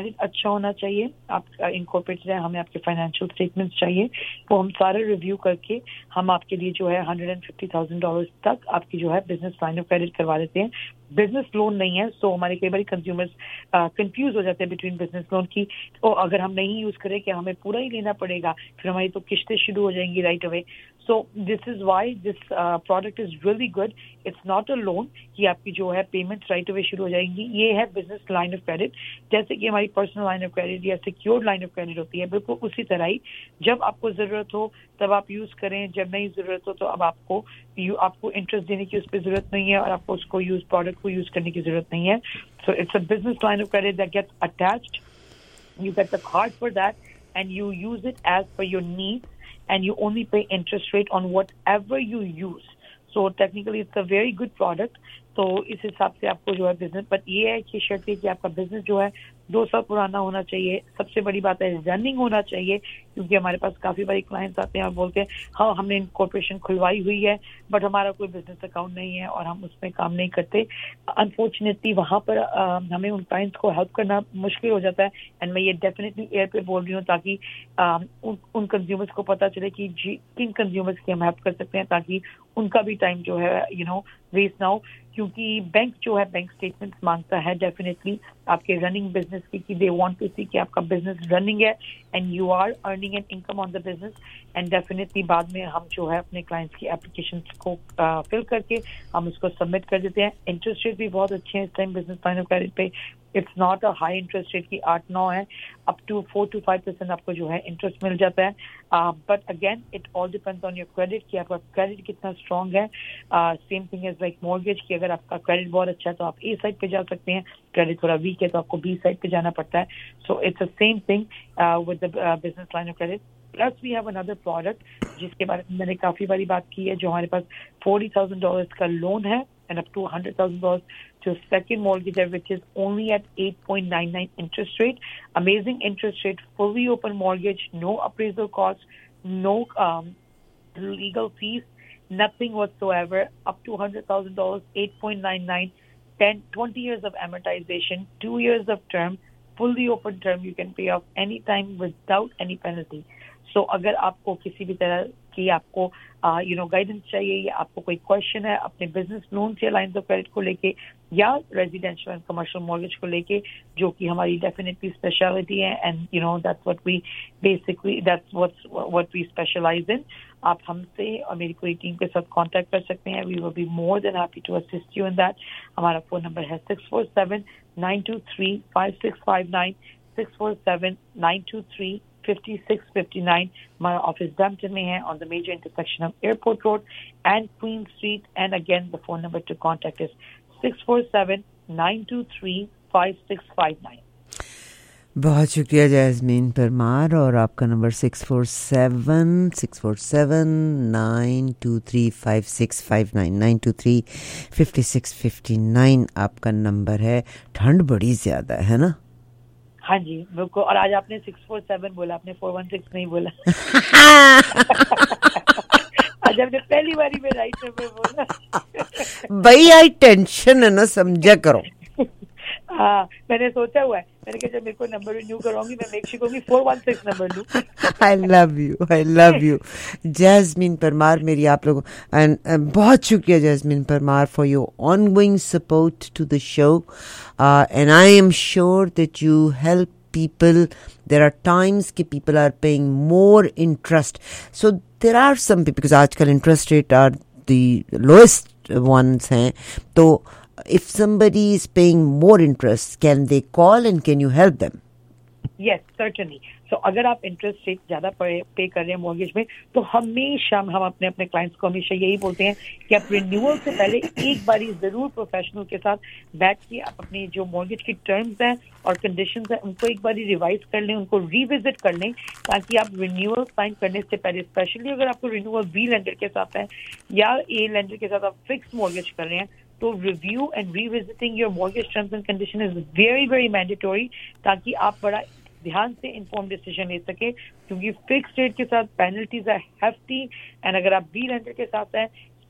होना चाहिए, आप इनकॉर्पोरेटेड है, हमें आपके फाइनेंशियल स्टेटमेंट्स चाहिए, वो हम सारे रिव्यू करके हम आपके लिए जो है hundred and fifty thousand dollar तक आपकी जो है बिजनेस लाइन ऑफ क्रेडिट करवा देते हैं. बिजनेस लोन नहीं है, सो हमारे कई बार कंज्यूमर्स कंफ्यूज हो जाते हैं बिटवीन बिजनेस लोन की, तो अगर हम नहीं यूज करें कि हमें पूरा ही लेना पड़ेगा, फिर हमारी तो किस्तें शुरू हो जाएंगी right away. So this is why this product is really good. It's not a loan कि आपकी जो है पेमेंट्स राइट अवे शुरू हो जाएंगी. ये है बिजनेस लाइन ऑफ क्रेडिट, जैसे कि हमारी पर्सनल लाइन ऑफ क्रेडिट या सिक्योर्ड लाइन ऑफ क्रेडिट होती है, बिल्कुल उसी तरह ही. जब आपको जरूरत हो तब आप यूज करें, जब नहीं जरूरत हो तो अब आपको यू आपको इंटरेस्ट देने की उस पर जरूरत नहीं है और आपको उसको यूज प्रोडक्ट को यूज करने की जरूरत नहीं है. So it's a business line of credit that gets attached. You get the card for that and you use it as per your needs and you only pay interest rate on whatever you use. So technically it's a very good product. तो इस हिसाब से आपको जो है business, but ये है कि शर्त है कि आपका बिजनेस जो है दो साल पुराना होना चाहिए. सबसे बड़ी बात है रनिंग होना चाहिए, क्योंकि हमारे पास काफी बारी क्लाइंट्स आते हैं और बोलते हैं हाँ हमने इनकॉर्पोरेशन खुलवाई हुई है बट हमारा कोई बिजनेस अकाउंट नहीं है और हम उसमें काम नहीं करते. अनफॉर्चुनेटली वहां पर आ, हमें उन क्लाइंट्स को हेल्प करना मुश्किल हो जाता है. एंड मैं ये डेफिनेटली एयर पे बोल रही हूँ ताकि आ, उन, उन कंज्यूमर्स को पता चले कि जी किन कंज्यूमर्स की हम हेल्प कर सकते हैं, ताकि उनका भी टाइम जो है यू नो वेस्ट ना हो. क्योंकि बैंक जो है बैंक स्टेटमेंट्स मांगता है डेफिनेटली आपके रनिंग बिजनेस की, कि दे वांट टू सी कि आपका बिजनेस रनिंग है and you are earning an income on the business. And definitely बाद में हम जो है अपने क्लाइंट्स की एप्लीकेशंस को फिल करके हम उसको सबमिट कर देते हैं. इंटरेस्ट रेट भी बहुत अच्छे हैं इस time business line of credit पे. It's not a high interest rate की आठ नौ है, up to four to five percent आपको जो है इंटरेस्ट मिल जाता है. But again it all depends on your credit कि आपका क्रेडिट कितना स्ट्रांग है. Same thing is like mortgage कि अगर आपका क्रेडिट बहुत अच्छा है तो आप ए साइड पे जा सकते हैं, क्रेडिट थोड़ा वीक है तो आपको बी साइड पे जाना पड़ता है. So it's the same thing with the business line of credit. Plus we have another product जिसके बारे में मैंने काफी बारी बात की है, जो हमारे पास फोर्टी थाउजेंड डॉलर्स का लोन है and up to one hundred thousand dollars to second mortgage, which is only at eight point nine nine interest rate. Amazing interest rate, fully open mortgage, no appraisal costs, no um, legal fees, nothing whatsoever. Up to one hundred thousand dollars, eight point nine nine, ten, twenty years of amortization, two years of term, fully open term. You can pay off anytime without any penalty. So अगर आपको किसी भी तरह की आपको you know guidance चाहिए या आपको कोई क्वेश्चन है अपने बिजनेस लोन से लाइन ऑफ क्रेडिट को लेके या रेजिडेंशियल एंड कमर्शियल मॉर्गेज को लेके, जो कि हमारी डेफिनेटली स्पेशलिटी है, and you know that's what we basically that's what's what we specialise in. आप हमसे और मेरी पूरी टीम के साथ कांटेक्ट कर सकते हैं. We will be more than happy to assist you in that. हमारा फोन नंबर है six four seven nine two three five six five nine, six four seven nine two three fifty-six fifty-nine. My office Brampton mein hai on the major intersection of Airport Road and Queen Street. And again, the phone number to contact is six four seven nine two three five six five nine. बहुत शुक्रिया Jasmine Parmar. और आपका number six four seven six four seven nine two three five six five nine nine two three fifty six fifty nine आपका number है. ठंड बड़ी ज़्यादा है ना? हाँ जी बिल्कुल. और आज आपने सिक्स फोर सेवन बोला, आपने फोर वन सिक्स नहीं बोला. आज आपने पहली बारी में राइट नंबर बोला. भाई आई टेंशन है ना, समझा करो. हाँ मैंने सोचा हुआ है, मैंने कहा जब मेरे को नंबर रिन्यू कराऊंगी मैं मेक श्योर करूंगी फोर वन सिक्स नंबर लूं. I love you, I love you Jasmine Parmar. मेरी आप लोगों एंड बहुत शुक्रिया Jasmine Parmar for your ongoing support to the show. And I am sure that you help people. There are times कि people are paying more interest. So there are some people, because आजकल interest rate are the lowest ones हैं, तो if somebody is paying more interest, can they call and can you help them? Yes, certainly. So अगर आप interest rate ज्यादा पे कर रहे हैं मॉर्गेज में, तो हमेशा हम अपने अपने क्लाइंट्स को हमेशा यही बोलते हैं कि आप रिन्यूअल से पहले एक बार जरूर प्रोफेशनल के साथ बैठ के आप अपनी जो मॉर्गेज की टर्म्स हैं और कंडीशंस हैं उनको एक बार रिवाइज कर लें, उनको रिविजिट कर लें, ताकि आप रिन्यूअल साइन करने से पहले, स्पेशली अगर आपको रिन्यूअल बी लेंडर के साथ है या ए लेंडर के साथ आप फिक्स मॉर्गेज कर रहे हैं, तो review and revisiting your mortgage terms and condition is very very mandatory, ताकि आप बड़ा ध्यान से इन्फॉर्म डिसीजन ले सके, क्योंकि फिक्स रेट के साथ पेनल्टीज है हेफ्टी, एंड अगर आप बी लेंडर के साथ हैं,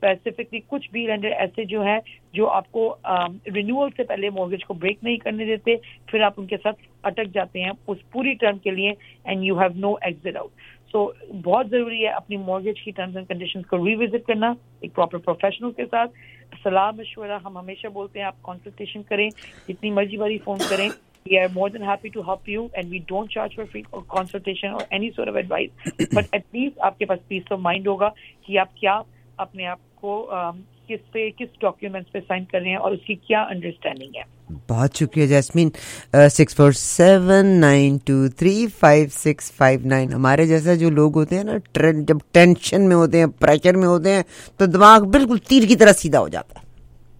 स्पेसिफिकली कुछ भी लेंडर ऐसे जो है जो आपको रिन्यूअल से पहले मॉर्गेज को ब्रेक नहीं करने देते, फिर आप उनके साथ अटक जाते हैं उस पूरी टर्म के लिए and you have no exit out. So बहुत जरूरी है अपनी मॉर्गेज की टर्म्स एंड कंडीशंस को रिविजिट करना एक प्रॉपर प्रोफेशनल के साथ. सलाह मशवरा हम हमेशा बोलते हैं, आप कंसल्टेशन करें, जितनी मर्जी बारी फोन करें. We are more than happy to help you and we don't charge for free or consultation or any sort of advice. But at least आपके पास peace of mind होगा कि आप क्या अपने आप को um, किस पे किस डॉक्यूमेंट्स पे साइन कर रहे हैं और उसकी क्या अंडरस्टैंडिंग है. बहुत शुक्रिया Jasmine. Six four seven nine two three five six five nine. हमारे जैसा जो लोग होते हैं ना, ट्रेन जब टेंशन में होते हैं, प्रेशर में होते हैं, तो दिमाग बिल्कुल तीर की तरह सीधा हो जाता है.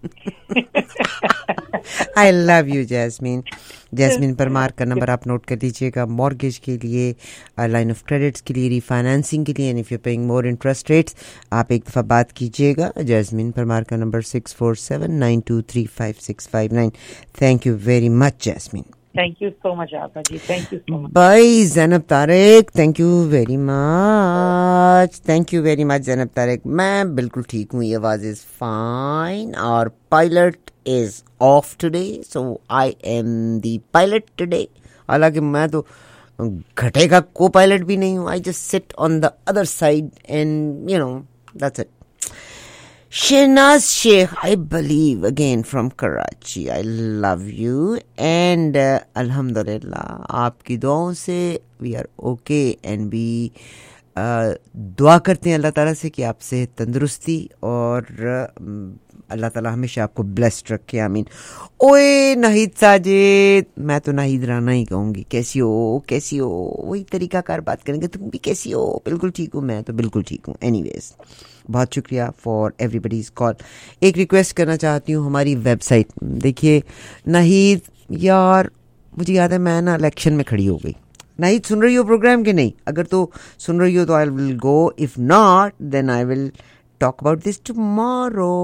I love you Jasmine. Jasmine Parmar का नंबर आप नोट कर लीजिएगा मॉर्गेज के लिए, लाइन ऑफ क्रेडिट्स के लिए, रीफाइनेंसिंग के लिए, and if you paying more interest rates आप एक दफ़ा बात कीजिएगा. जैस्मीन परमार का number six four seven nine two three five six five nine. Thank you very much Jasmine. Thank you so much, Alka ji. Thank you so much. Bye, Zainab Tariq. Thank you very much. Thank you very much, Zainab Tariq. मैं बिल्कुल ठीक हूँ. ये आवाज़ is fine. और pilot is off today, so I am the pilot today. हालांकि मैं तो घटे का co-pilot भी नहीं हूँ. I just sit on the other side and you know that's it. Shehnaz Sheikh, I believe, again from Karachi. I love you and uh, Alhamdulillah, आपकी दुआओं से we are okay and we uh, दुआ करते हैं अल्लाह ताला से कि आपसे तंदुरुस्ती और uh, अल्लाह ताला हमेशा आपको ब्लेस्ड रखे. आमीन. ओए नाहिद साजिद, मैं तो नाहिद राना ही कहूँगी. कैसी हो कैसी हो, वही तरीकाकार बात करेंगे. तुम भी कैसी हो? बिल्कुल ठीक हूँ, मैं तो बिल्कुल ठीक हूँ. एनीवेज, बहुत शुक्रिया फॉर एवरीबडीज कॉल. एक रिक्वेस्ट करना चाहती हूँ, हमारी वेबसाइट देखिए. नाहिद यार, मुझे याद है मैं ना इलेक्शन में खड़ी हो गई. नाहिद सुन रही हो प्रोग्राम के नहीं? अगर तो सुन रही हो तो I will go, if not then I will talk about this tomorrow.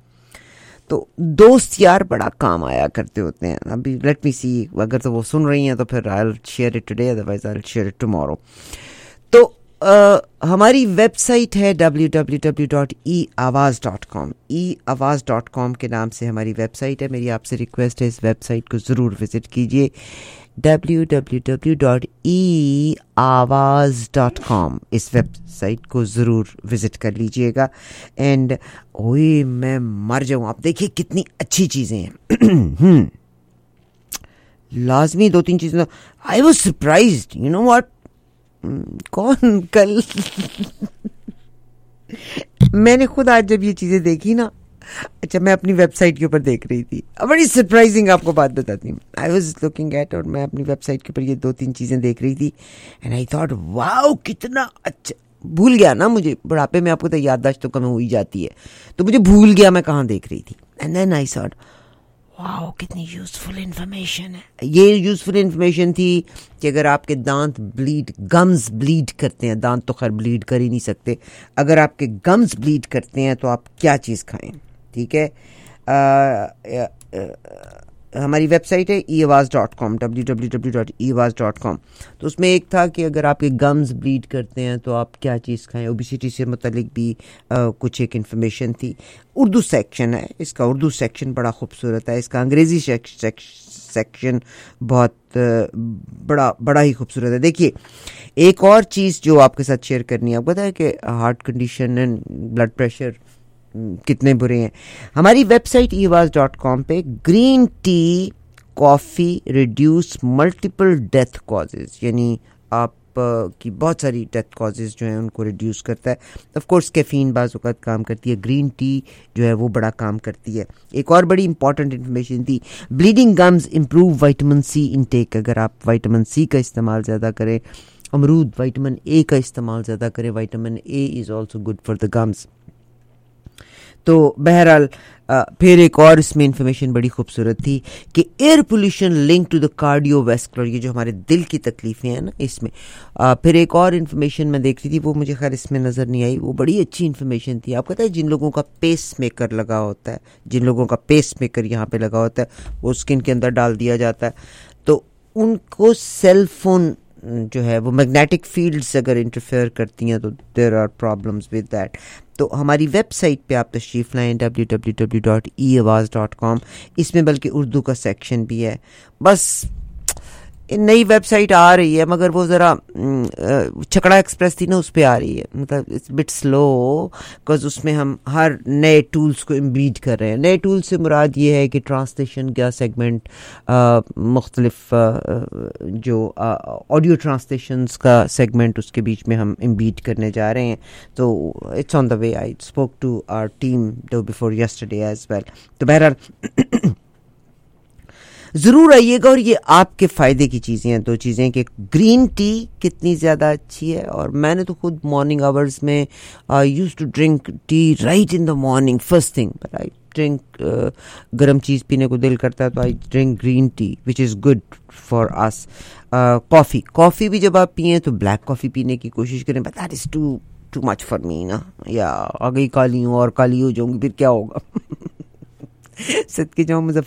तो दोस्त यार बड़ा काम आया करते होते हैं. अभी लेट मी सी, अगर तो वो सुन रही हैं तो फिर I will share it today, otherwise I will share it tomorrow. तो Uh, हमारी वेबसाइट है W W W dot E आवाज़ डॉट कॉम. ई आवाज़ डॉट कॉम के नाम से हमारी वेबसाइट है. मेरी आपसे रिक्वेस्ट है इस वेबसाइट को ज़रूर विज़िट कीजिए. W W W dot E आवाज़ डॉट कॉम, इस वेबसाइट को ज़रूर विज़िट कर लीजिएगा. एंड ओए मैं मर जाऊँ, आप देखिए कितनी अच्छी चीज़ें हैं. लाजमी दो तीन चीज़ें. I was surprised, you know what. कौन कल मैंने खुद आज जब ये चीज़ें देखी ना, अच्छा मैं अपनी वेबसाइट के ऊपर देख रही थी, बड़ी सरप्राइजिंग आपको बात बताती हूँ. आई वाज लुकिंग एट, और मैं अपनी वेबसाइट के ऊपर ये दो तीन चीज़ें देख रही थी एंड आई थॉट वाओ कितना अच्छा. भूल गया ना, मुझे बुढ़ापे में आपको तो याददाश्त तो कम हो ही जाती है, तो मुझे भूल गया मैं कहाँ देख रही थी. And then I thought wow कितनी यूजफुल इन्फॉर्मेशन है. ये यूजफुल इन्फॉर्मेशन थी कि अगर आपके दांत ब्लीड गम्स ब्लीड करते हैं, दांत तो खैर ब्लीड कर ही नहीं सकते, अगर आपके गम्स ब्लीड करते हैं तो आप क्या चीज़ खाएं. ठीक है, आ, आ, आ, हमारी वेबसाइट है ई आवाज़ dot com, W W W dot E आवाज़ डॉट कॉम. तो उसमें एक था कि अगर आपके गम्स ब्लीड करते हैं तो आप क्या चीज़ खाएं. ओबेसिटी से मुतल्लिक भी आ, कुछ एक इन्फॉर्मेशन थी. उर्दू सेक्शन है इसका, उर्दू सेक्शन बड़ा खूबसूरत है. इसका अंग्रेज़ी सेक्शन बहुत बड़ा बड़ा ही खूबसूरत है. देखिए एक और चीज़ जो आपके साथ शेयर करनी है, आपको पता है कि heart condition and blood pressure कितने बुरे हैं. हमारी वेबसाइट ई आवाज़ डॉट कॉम पे green tea coffee reduce multiple death causes, यानी आप की बहुत सारी डेथ कॉजेज़ जो हैं उनको रिड्यूस करता है. ऑफ कोर्स कैफ़ीन बाज़ औक़ात काम करती है, ग्रीन टी जो है वो बड़ा काम करती है. एक और बड़ी इंपॉर्टेंट इन्फॉर्मेशन थी, bleeding gums improve vitamin C intake. अगर आप विटामिन सी का इस्तेमाल ज़्यादा करें, अमरूद विटामिन ए का इस्तेमाल ज़्यादा करें, vitamin A is also good for the gums. तो बहरहाल फिर एक और इसमें इंफॉर्मेशन बड़ी खूबसूरत थी कि air pollution link to the cardiovascular, ये जो हमारे दिल की तकलीफ़ें हैं ना इसमें. आ, फिर एक और इन्फॉर्मेशन मैं देख रही थी, वो मुझे खैर इसमें नज़र नहीं आई, वो बड़ी अच्छी इन्फॉर्मेशन थी. आपको पता है जिन लोगों का पेस मेकर लगा होता है, जिन लोगों का पेस मेकर यहाँ पे लगा होता है, वो स्किन के अंदर डाल दिया जाता है, तो उनको सेल फोन जो है वो मैग्नेटिक फील्ड्स अगर इंटरफेयर करती हैं तो there are problems with that. تو ہماری ویب سائٹ پہ آپ تشریف لائیں W W W dot e Awaz dot کام. اس میں بلکہ اردو کا سیکشن بھی ہے. بس نئی ویب سائٹ آ رہی ہے مگر وہ ذرا چھکڑا ایکسپریس تھی نا, اس پہ آ رہی ہے, مطلب اٹس بٹ سلو بیکاز اس میں ہم ہر نئے ٹولز کو امبیڈ کر رہے ہیں. نئے ٹولز سے مراد یہ ہے کہ ٹرانسلیشن کا سیگمنٹ, مختلف جو آڈیو ٹرانسلیشنس کا سیگمنٹ اس کے بیچ میں ہم امبیڈ کرنے جا رہے ہیں. تو it's on the way. I spoke to our team before yesterday as well. تو بہرحال ضرور آئیے گا, اور یہ آپ کے فائدے کی چیزیں ہیں. دو چیزیں کہ گرین ٹی کتنی زیادہ اچھی ہے, اور میں نے تو خود مارننگ آورز میں use to drink tea right in the morning first thing, but I drink گرم چیز پینے کو دل کرتا ہے تو I drink green tea which is good for us. Coffee coffee بھی جب آپ پئیں تو بلیک کافی پینے کی کوشش کریں, but that is too too much for me نا, یا آ گئی کالی ہوں اور کالی ہو جاؤں گی پھر کیا ہوگا. صدقے جاؤں, مجھے